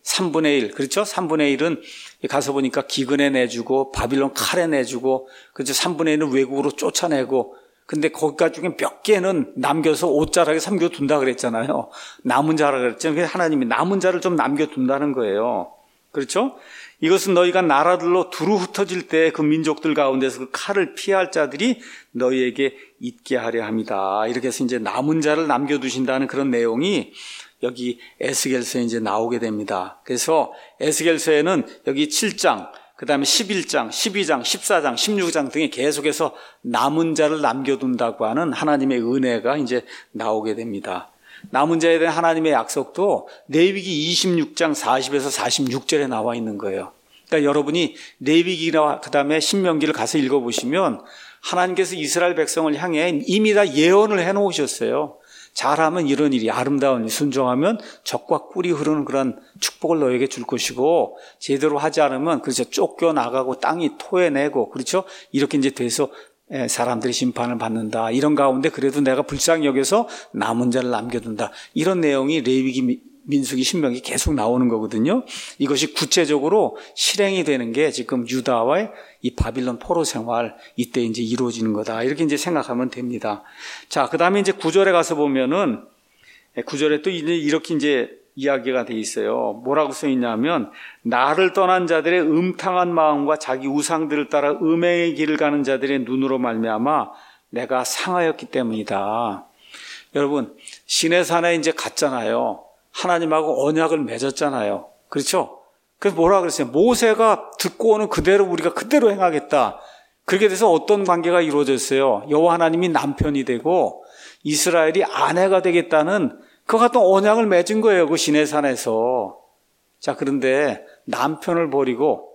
1, 그렇죠? 3분의 1은 가서 보니까 기근에 내주고 바빌론 칼에 내주고, 그렇죠? 3분의 1은 외국으로 쫓아내고, 근데 거기가 중에 몇 개는 남겨서 옷자락에 삼겨둔다 그랬잖아요. 남은 자라 그랬잖아요. 그래서 하나님이 남은 자를 좀 남겨둔다는 거예요. 그렇죠? 이것은 너희가 나라들로 두루 흩어질 때 그 민족들 가운데서 그 칼을 피할 자들이 너희에게 있게 하려 합니다. 이렇게 해서 이제 남은 자를 남겨두신다는 그런 내용이 여기 에스겔서에 이제 나오게 됩니다. 그래서 에스겔서에는 여기 7장, 그 다음에 11장, 12장, 14장, 16장 등에 계속해서 남은 자를 남겨둔다고 하는 하나님의 은혜가 이제 나오게 됩니다. 남은 자에 대한 하나님의 약속도 레위기 26장 40에서 46절에 나와 있는 거예요. 그러니까 여러분이 레위기나 그 다음에 신명기를 가서 읽어보시면 하나님께서 이스라엘 백성을 향해 이미 다 예언을 해놓으셨어요. 잘하면 이런 일이, 아름다운 일, 순종하면 적과 꿀이 흐르는 그런 축복을 너에게 줄 것이고, 제대로 하지 않으면 그렇죠, 쫓겨나가고 땅이 토해내고, 그렇죠, 이렇게 이제 돼서 사람들이 심판을 받는다. 이런 가운데 그래도 내가 불쌍히 여겨서 남은 자를 남겨둔다. 이런 내용이 레위기, 민수기, 신명기 계속 나오는 거거든요. 이것이 구체적으로 실행이 되는 게 지금 유다와의 이 바빌론 포로 생활, 이때 이제 이루어지는 거다. 이렇게 이제 생각하면 됩니다. 자, 그 다음에 이제 9절에 가서 보면은 9절에 또 이렇게 이제 이야기가 돼 있어요. 뭐라고 써 있냐면, 나를 떠난 자들의 음탕한 마음과 자기 우상들을 따라 음행의 길을 가는 자들의 눈으로 말미암아 내가 상하였기 때문이다. 여러분, 시내산에 이제 갔잖아요. 하나님하고 언약을 맺었잖아요. 그렇죠? 그래서 뭐라 그랬어요? 모세가 듣고 오는 그대로 우리가 그대로 행하겠다. 그렇게 돼서 어떤 관계가 이루어졌어요? 여호와 하나님이 남편이 되고 이스라엘이 아내가 되겠다는 그 같은 언약을 맺은 거예요. 그 시내산에서. 자, 그런데 남편을 버리고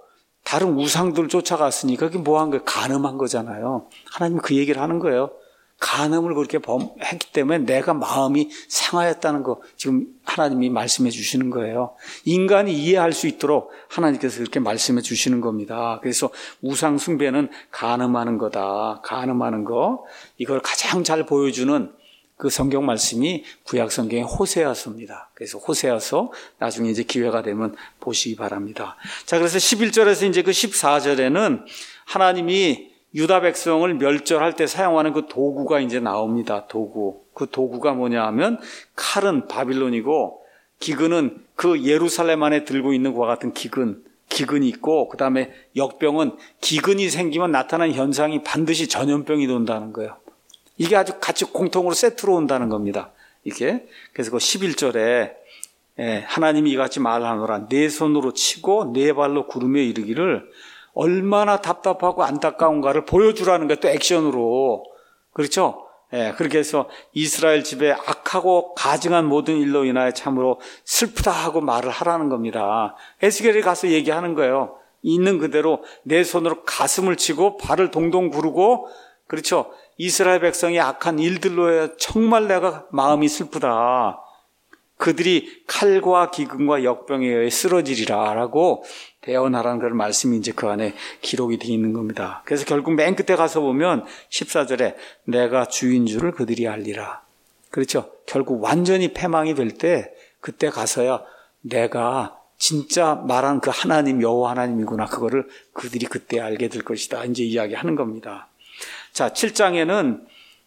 다른 우상들 쫓아갔으니까 그게 뭐 한 거예요? 간음한 거잖아요. 하나님이 그 얘기를 하는 거예요. 간음을 그렇게 했기 때문에 내가 마음이 상하였다는 거 지금 하나님이 말씀해 주시는 거예요. 인간이 이해할 수 있도록 하나님께서 그렇게 말씀해 주시는 겁니다. 그래서 우상 숭배는 간음하는 거다. 간음하는 거. 이걸 가장 잘 보여주는 그 성경 말씀이 구약 성경의 호세아서입니다. 그래서 호세아서 나중에 이제 기회가 되면 보시기 바랍니다. 자, 그래서 11절에서 이제 그 14절에는 하나님이 유다 백성을 멸절할 때 사용하는 그 도구가 이제 나옵니다. 도구. 그 도구가 뭐냐 하면 칼은 바빌론이고 기근은 그 예루살렘 안에 들고 있는 것과 같은 기근이 있고 그 다음에 역병은 기근이 생기면 나타나는 현상이 반드시 전염병이 돈다는 거예요. 이게 아주 같이 공통으로 세트로 온다는 겁니다. 이게. 그래서 그 11절에 하나님이 이같이 말하노라. 내 손으로 치고 내 발로 구르며 이르기를 얼마나 답답하고 안타까운가를 보여주라는 거예요. 또 액션으로. 그렇죠? 그렇게 해서 이스라엘 집에 악하고 가증한 모든 일로 인하여 참으로 슬프다 하고 말을 하라는 겁니다. 에스겔이 가서 얘기하는 거예요. 있는 그대로 내 손으로 가슴을 치고 발을 동동 구르고 그렇죠? 이스라엘 백성의 악한 일들로 정말 내가 마음이 슬프다. 그들이 칼과 기근과 역병에 의해 쓰러지리라 라고 대언하라는 그런 말씀이 이제 그 안에 기록이 되어 있는 겁니다. 그래서 결국 맨 끝에 가서 보면 14절에 내가 주인 줄을 그들이 알리라. 그렇죠? 결국 완전히 패망이 될 때 그때 가서야 내가 진짜 말한 그 하나님 여호와 하나님이구나. 그거를 그들이 그때 알게 될 것이다. 이제 이야기하는 겁니다. 자, 7장에는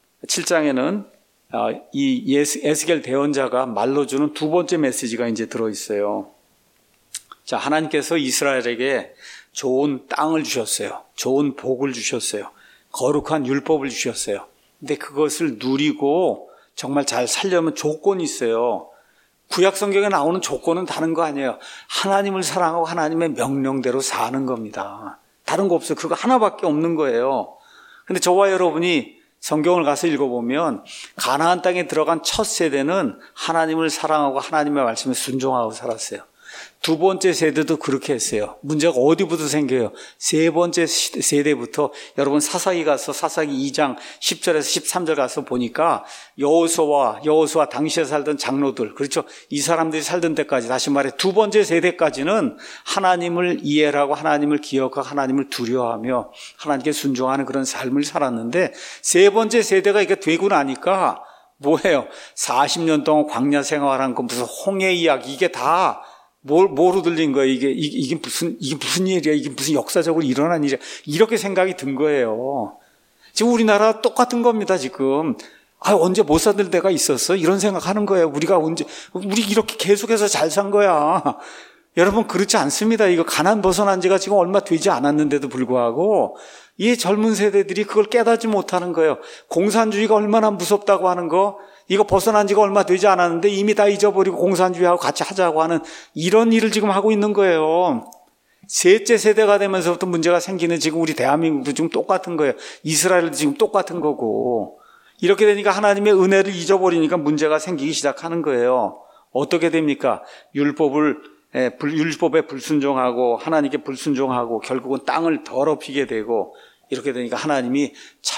이 에스겔 대언자가 말로 주는 두 번째 메시지가 이제 들어있어요. 자, 하나님께서 이스라엘에게 좋은 땅을 주셨어요. 좋은 복을 주셨어요. 거룩한 율법을 주셨어요. 근데 그것을 누리고 정말 잘 살려면 조건이 있어요. 구약 성경에 나오는 조건은 다른 거 아니에요. 하나님을 사랑하고 하나님의 명령대로 사는 겁니다. 다른 거 없어요. 그거 하나밖에 없는 거예요. 근데 저와 여러분이 성경을 가서 읽어보면 가나안 땅에 들어간 첫 세대는 하나님을 사랑하고 하나님의 말씀에 순종하고 살았어요. 두 번째 세대도 그렇게 했어요. 문제가 어디부터 생겨요? 세 번째 세대부터 여러분 사사기 가서 사사기 2장 10절에서 13절 가서 보니까 여호수아 당시에 살던 장로들 그렇죠? 이 사람들이 살던 때까지 다시 말해 두 번째 세대까지는 하나님을 이해하고 하나님을 기억하고 하나님을 두려워하며 하나님께 순종하는 그런 삶을 살았는데 세 번째 세대가 이게 되고 나니까 뭐예요? 40년 동안 광야 생활한 거 무슨 홍해 이야기 이게 다 뭐로 들린 거예요? 이게 무슨 일이야? 이게 무슨 역사적으로 일어난 일이야? 이렇게 생각이 든 거예요. 지금 우리나라 똑같은 겁니다, 지금. 언제 못 살던 때가 있었어? 이런 생각하는 거예요. 우리 이렇게 계속해서 잘 산 거야. 여러분, 그렇지 않습니다. 이거 가난 벗어난 지가 지금 얼마 되지 않았는데도 불구하고, 이 젊은 세대들이 그걸 깨닫지 못하는 거예요. 공산주의가 얼마나 무섭다고 하는 거, 이거 벗어난 지가 얼마 되지 않았는데 이미 다 잊어버리고 공산주의하고 같이 하자고 하는 이런 일을 지금 하고 있는 거예요. 셋째 세대가 되면서부터 문제가 생기는 지금 우리 대한민국도 지금 똑같은 거예요. 이스라엘도 지금 똑같은 거고. 이렇게 되니까 하나님의 은혜를 잊어버리니까 문제가 생기기 시작하는 거예요. 어떻게 됩니까? 율법에 불순종하고 하나님께 불순종하고 결국은 땅을 더럽히게 되고 이렇게 되니까 하나님이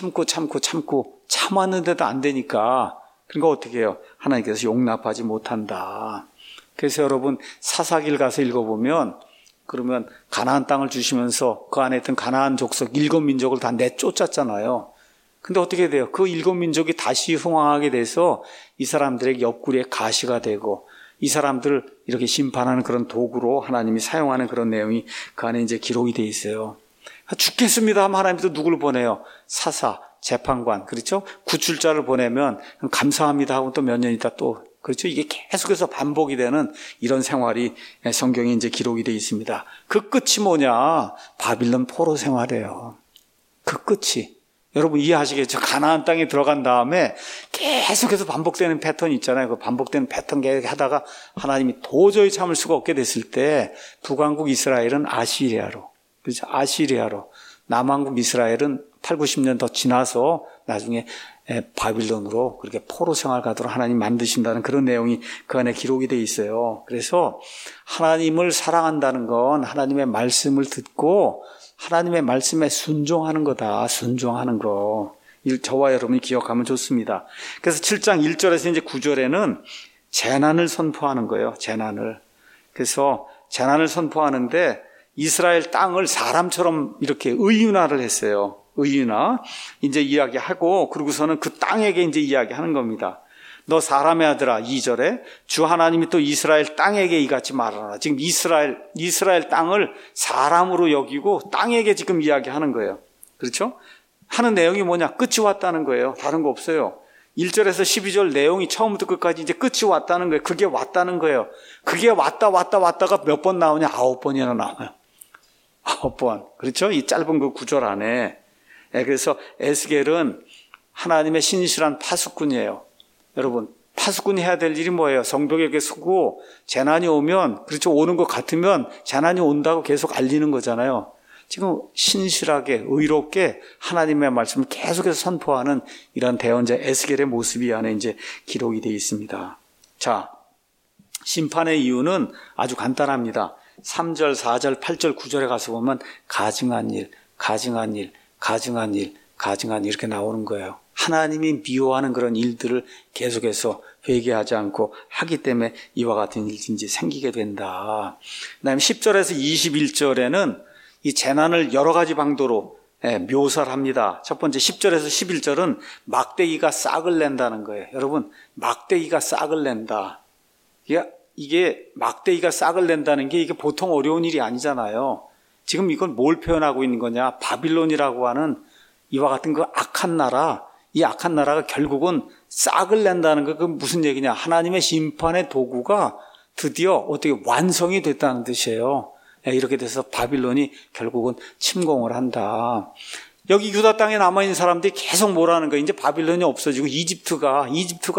참았는데도 안 되니까 그러니까 어떻게 해요? 하나님께서 용납하지 못한다. 그래서 여러분 사사기를 가서 읽어보면 그러면 가나안 땅을 주시면서 그 안에 있던 가나안 족속 7민족을 다 내쫓았잖아요. 근데 어떻게 돼요? 그 7민족이 다시 흥왕하게 돼서 이 사람들의 옆구리에 가시가 되고 이 사람들을 이렇게 심판하는 그런 도구로 하나님이 사용하는 그런 내용이 그 안에 이제 기록이 돼 있어요. 죽겠습니다 하면 하나님이 또 누구를 보내요? 사사, 재판관, 그렇죠? 구출자를 보내면 감사합니다 하고 또 몇 년 있다 또, 그렇죠? 이게 계속해서 반복이 되는 이런 생활이 성경에 이제 기록이 돼 있습니다. 그 끝이 뭐냐? 바빌론 포로 생활이에요. 그 끝이. 여러분 이해하시겠죠? 가나안 땅에 들어간 다음에 계속해서 반복되는 패턴이 있잖아요. 그 반복되는 패턴 계속 하다가 하나님이 도저히 참을 수가 없게 됐을 때 북왕국 이스라엘은 아시리아로, 그렇죠? 아시리아로, 남왕국 이스라엘은 8, 90년 더 지나서 나중에 바빌론으로 그렇게 포로 생활 가도록 하나님 만드신다는 그런 내용이 그 안에 기록이 되어 있어요. 그래서 하나님을 사랑한다는 건 하나님의 말씀을 듣고 하나님의 말씀에 순종하는 거다. 순종하는 거. 저와 여러분이 기억하면 좋습니다. 그래서 7장 1절에서 이제 9절에는 재난을 선포하는 거예요. 재난을. 그래서 재난을 선포하는데 이스라엘 땅을 사람처럼 이렇게 의인화를 했어요. 의인화. 이제 이야기하고 그러고서는 그 땅에게 이제 이야기하는 겁니다. 너 사람의 아들아, 2절에 주 하나님이 또 이스라엘 땅에게 이같이 말하라. 지금 이스라엘 땅을 사람으로 여기고 땅에게 지금 이야기하는 거예요. 그렇죠? 하는 내용이 뭐냐? 끝이 왔다는 거예요. 다른 거 없어요. 1절에서 12절 내용이 처음부터 끝까지 이제 끝이 왔다는 거예요. 그게 왔다는 거예요. 그게 왔다가 몇 번 나오냐? 9번이나 나와요. 9번. 그렇죠? 이 짧은 그 구절 안에. 그래서 에스겔은 하나님의 신실한 파수꾼이에요. 여러분, 파수꾼이 해야 될 일이 뭐예요? 성벽에게 서고 재난이 오면, 그렇죠? 오는 것 같으면 재난이 온다고 계속 알리는 거잖아요. 지금 신실하게 의롭게 하나님의 말씀을 계속해서 선포하는 이런 대언자 에스겔의 모습이 안에 이제 기록이 되어 있습니다. 자, 심판의 이유는 아주 간단합니다. 3절, 4절, 8절, 9절에 가서 보면 가증한 일 이렇게 나오는 거예요. 하나님이 미워하는 그런 일들을 계속해서 회개하지 않고 하기 때문에 이와 같은 일이 이제 생기게 된다. 그다음에 10절에서 21절에는 이 재난을 여러 가지 방도로 묘사를 합니다. 첫 번째 10절에서 11절은 막대기가 싹을 낸다는 거예요. 여러분, 막대기가 싹을 낸다. 이게 막대기가 싹을 낸다는 게 이게 보통 어려운 일이 아니잖아요. 지금 이건 뭘 표현하고 있는 거냐? 바빌론이라고 하는 이와 같은 그 악한 나라, 이 악한 나라가 결국은 싹을 낸다는 거, 그 무슨 얘기냐? 하나님의 심판의 도구가 드디어 어떻게 완성이 됐다는 뜻이에요. 이렇게 돼서 바빌론이 결국은 침공을 한다. 여기 유다 땅에 남아있는 사람들이 계속 뭐라는 거예요? 이제 바빌론이 없어지고 이집트가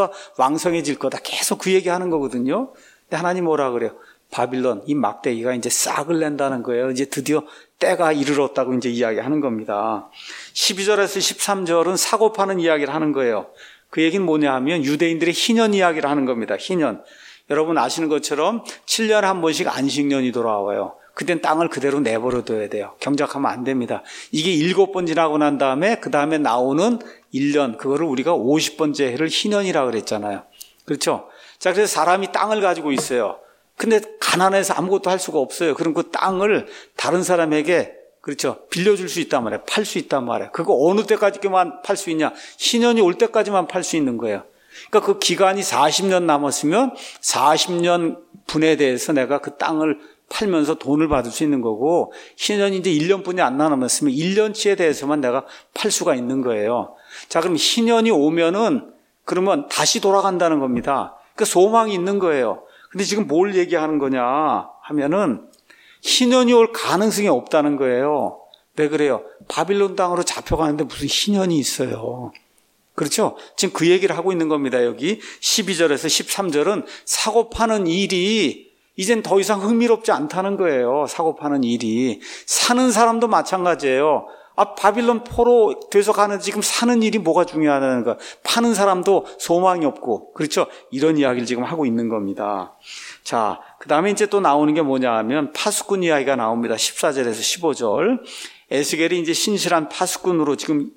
왕성해질 거다. 계속 그 얘기하는 거거든요. 근데 하나님 뭐라 그래요? 바빌론, 이 막대기가 이제 싹을 낸다는 거예요. 이제 드디어 때가 이르렀다고 이제 이야기하는 겁니다. 12절에서 13절은 사고 파는 이야기를 하는 거예요. 그 얘기는 뭐냐 하면 유대인들의 희년 이야기를 하는 겁니다. 희년. 여러분 아시는 것처럼 7년에 한 번씩 안식년이 돌아와요. 그땐 땅을 그대로 내버려둬야 돼요. 경작하면 안 됩니다. 이게 7번 지나고 난 다음에 그 다음에 나오는 1년, 그거를 우리가 50번째 해를 희년이라고 그랬잖아요. 그렇죠? 자, 그래서 사람이 땅을 가지고 있어요. 근데 가난해서 아무것도 할 수가 없어요. 그럼 그 땅을 다른 사람에게, 그렇죠, 빌려줄 수 있단 말이에요. 팔 수 있단 말이에요. 그거 어느 때까지만 팔 수 있냐? 희년이 올 때까지만 팔 수 있는 거예요. 그러니까 그 기간이 40년 남았으면 40년 분에 대해서 내가 그 땅을 팔면서 돈을 받을 수 있는 거고, 희년이 이제 1년뿐이 안 남았으면 1년치에 대해서만 내가 팔 수가 있는 거예요. 자, 그럼 희년이 오면은 그러면 다시 돌아간다는 겁니다. 그러니까 소망이 있는 거예요. 근데 지금 뭘 얘기하는 거냐 하면은 희년이 올 가능성이 없다는 거예요. 왜 그래요? 바빌론 땅으로 잡혀가는데 무슨 희년이 있어요. 그렇죠? 지금 그 얘기를 하고 있는 겁니다. 여기 12절에서 13절은 사고 파는 일이 이젠 더 이상 흥미롭지 않다는 거예요. 사고 파는 일이. 사는 사람도 마찬가지예요. 바빌론 포로 돼서 가는 지금 사는 일이 뭐가 중요하다는 거. 파는 사람도 소망이 없고, 그렇죠? 이런 이야기를 지금 하고 있는 겁니다. 자, 그 다음에 이제 또 나오는 게 뭐냐 하면 파수꾼 이야기가 나옵니다. 14절에서 15절. 에스겔이 이제 신실한 파수꾼으로 지금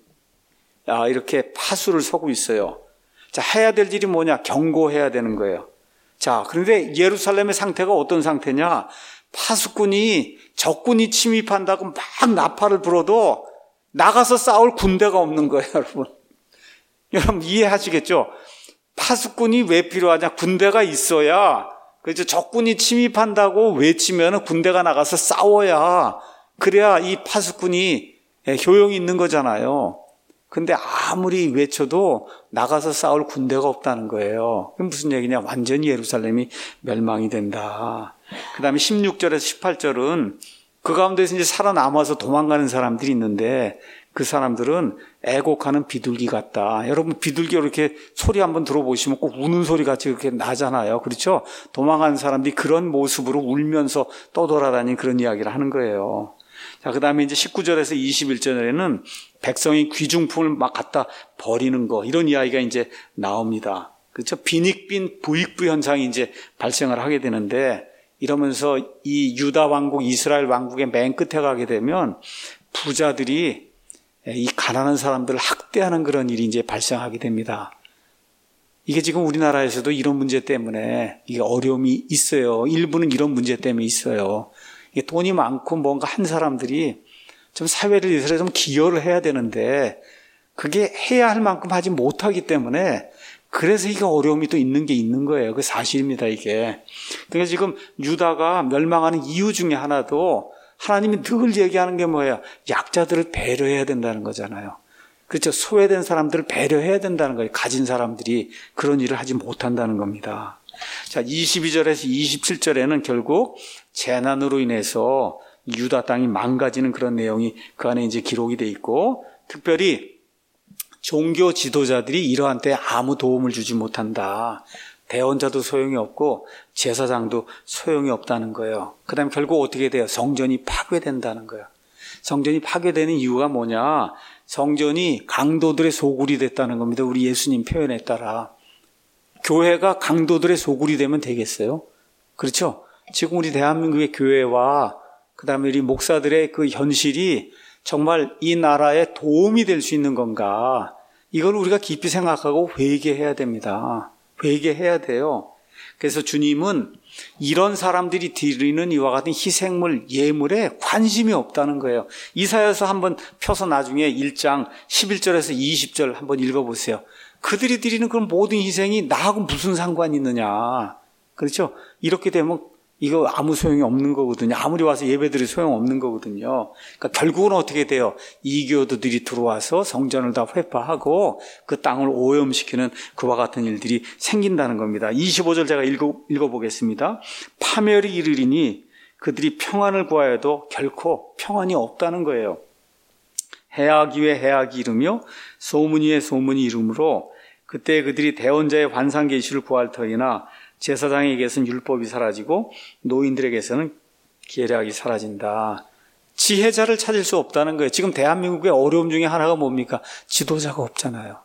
이렇게 파수를 서고 있어요. 자, 해야 될 일이 뭐냐? 경고해야 되는 거예요. 자, 그런데 예루살렘의 상태가 어떤 상태냐? 파수꾼이 적군이 침입한다고 막 나팔을 불어도 나가서 싸울 군대가 없는 거예요, 여러분. 여러분 이해하시겠죠? 파수꾼이 왜 필요하냐? 군대가 있어야, 그렇죠? 적군이 침입한다고 외치면 군대가 나가서 싸워야, 그래야 이 파수꾼이 효용이 있는 거잖아요. 근데 아무리 외쳐도 나가서 싸울 군대가 없다는 거예요. 그게 무슨 얘기냐? 완전히 예루살렘이 멸망이 된다. 그 다음에 16절에서 18절은 그 가운데서 이제 살아남아서 도망가는 사람들이 있는데 그 사람들은 애곡하는 비둘기 같다. 여러분 비둘기 이렇게 소리 한번 들어보시면 꼭 우는 소리 같이 이렇게 나잖아요. 그렇죠? 도망가는 사람들이 그런 모습으로 울면서 떠돌아다니는 그런 이야기를 하는 거예요. 자, 그 다음에 이제 19절에서 21절에는 백성이 귀중품을 막 갖다 버리는 거, 이런 이야기가 이제 나옵니다. 그렇죠? 빈익빈 부익부 현상이 이제 발생을 하게 되는데, 이러면서 이 유다 왕국, 이스라엘 왕국의 맨 끝에 가게 되면 부자들이 이 가난한 사람들을 학대하는 그런 일이 이제 발생하게 됩니다. 이게 지금 우리나라에서도 이런 문제 때문에 이게 어려움이 있어요. 일부는 이런 문제 때문에 있어요. 이게 돈이 많고 뭔가 한 사람들이 좀 사회를 위해서 좀 기여를 해야 되는데 그게 해야 할 만큼 하지 못하기 때문에 그래서 이게 어려움이 또 있는 게 있는 거예요. 그 사실입니다, 이게. 그러니까 지금 유다가 멸망하는 이유 중에 하나도 하나님이 늘 얘기하는 게 뭐예요? 약자들을 배려해야 된다는 거잖아요. 그렇죠. 소외된 사람들을 배려해야 된다는 거예요. 가진 사람들이 그런 일을 하지 못한다는 겁니다. 자, 22절에서 27절에는 결국 재난으로 인해서 유다 땅이 망가지는 그런 내용이 그 안에 이제 기록이 돼 있고, 특별히 종교 지도자들이 이러한 때에 아무 도움을 주지 못한다. 대언자도 소용이 없고 제사장도 소용이 없다는 거예요. 그 다음에 결국 어떻게 돼요? 성전이 파괴된다는 거예요. 성전이 파괴되는 이유가 뭐냐? 성전이 강도들의 소굴이 됐다는 겁니다. 우리 예수님 표현에 따라. 교회가 강도들의 소굴이 되면 되겠어요? 그렇죠? 지금 우리 대한민국의 교회와 그 다음에 우리 목사들의 그 현실이 정말 이 나라에 도움이 될 수 있는 건가? 이걸 우리가 깊이 생각하고 회개해야 됩니다. 회개해야 돼요. 그래서 주님은 이런 사람들이 드리는 이와 같은 희생물, 예물에 관심이 없다는 거예요. 이사야서 한번 펴서 나중에 1장 11절에서 20절 한번 읽어보세요. 그들이 드리는 그런 모든 희생이 나하고 무슨 상관이 있느냐. 그렇죠? 이렇게 되면 이거 아무 소용이 없는 거거든요. 아무리 와서 예배드려도 소용없는 거거든요. 그러니까 결국은 어떻게 돼요? 이교도들이 들어와서 성전을 다 회파하고 그 땅을 오염시키는 그와 같은 일들이 생긴다는 겁니다. 25절 제가 읽어보겠습니다. 파멸이 이르리니 그들이 평안을 구하여도 결코 평안이 없다는 거예요. 해악 위에 해악이 이르며 소문 위에 소문이 이르므로 그때 그들이 대언자의 환상 계시를 구할 터이나 제사장에게서는 율법이 사라지고 노인들에게서는 계략이 사라진다. 지혜자를 찾을 수 없다는 거예요. 지금 대한민국의 어려움 중에 하나가 뭡니까? 지도자가 없잖아요.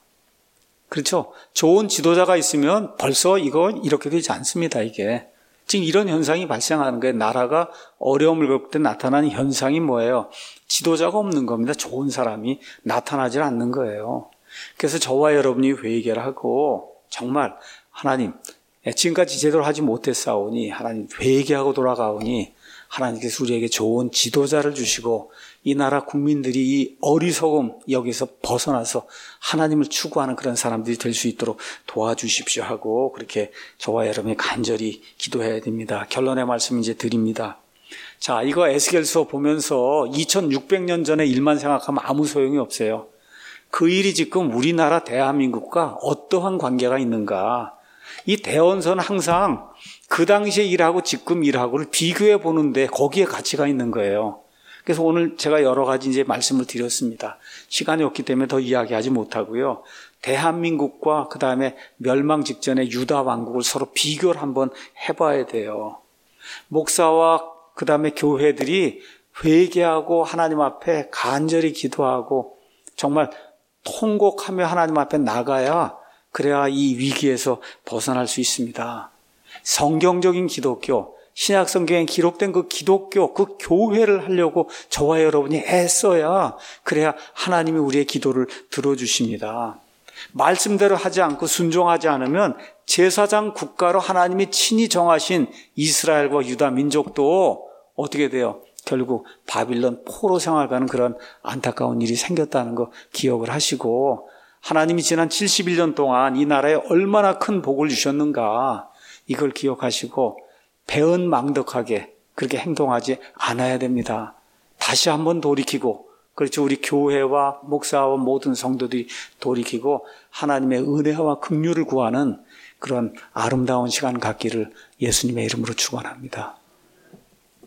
그렇죠? 좋은 지도자가 있으면 벌써 이거 이렇게 되지 않습니다, 이게. 지금 이런 현상이 발생하는 거예요. 나라가 어려움을 겪을 때 나타나는 현상이 뭐예요? 지도자가 없는 겁니다. 좋은 사람이 나타나질 않는 거예요. 그래서 저와 여러분이 회개를 하고 정말 하나님, 지금까지 제대로 하지 못했사오니 하나님 회개하고 돌아가오니 하나님께서 우리에게 좋은 지도자를 주시고 이 나라 국민들이 이 어리석음 여기서 벗어나서 하나님을 추구하는 그런 사람들이 될 수 있도록 도와주십시오 하고 그렇게 저와 여러분이 간절히 기도해야 됩니다. 결론의 말씀 이제 드립니다. 자, 이거 에스겔서 보면서 2600년 전의 일만 생각하면 아무 소용이 없어요. 그 일이 지금 우리나라 대한민국과 어떠한 관계가 있는가? 이 대언서는 항상 그 당시에 일하고 지금 일하고를 비교해 보는데 거기에 가치가 있는 거예요. 그래서 오늘 제가 여러 가지 이제 말씀을 드렸습니다. 시간이 없기 때문에 더 이야기하지 못하고요. 대한민국과 그 다음에 멸망 직전의 유다 왕국을 서로 비교를 한번 해봐야 돼요. 목사와 그 다음에 교회들이 회개하고 하나님 앞에 간절히 기도하고 정말 통곡하며 하나님 앞에 나가야 그래야 이 위기에서 벗어날 수 있습니다. 성경적인 기독교, 신약 성경에 기록된 그 기독교, 그 교회를 하려고 저와 여러분이 애써야 그래야 하나님이 우리의 기도를 들어주십니다. 말씀대로 하지 않고 순종하지 않으면 제사장 국가로 하나님이 친히 정하신 이스라엘과 유다 민족도 어떻게 돼요? 결국 바빌론 포로 생활가는 그런 안타까운 일이 생겼다는 거 기억을 하시고 하나님이 지난 71년 동안 이 나라에 얼마나 큰 복을 주셨는가 이걸 기억하시고 배은망덕하게 그렇게 행동하지 않아야 됩니다. 다시 한번 돌이키고 그렇죠. 우리 교회와 목사와 모든 성도들이 돌이키고 하나님의 은혜와 긍휼을 구하는 그런 아름다운 시간 갖기를 예수님의 이름으로 축원합니다.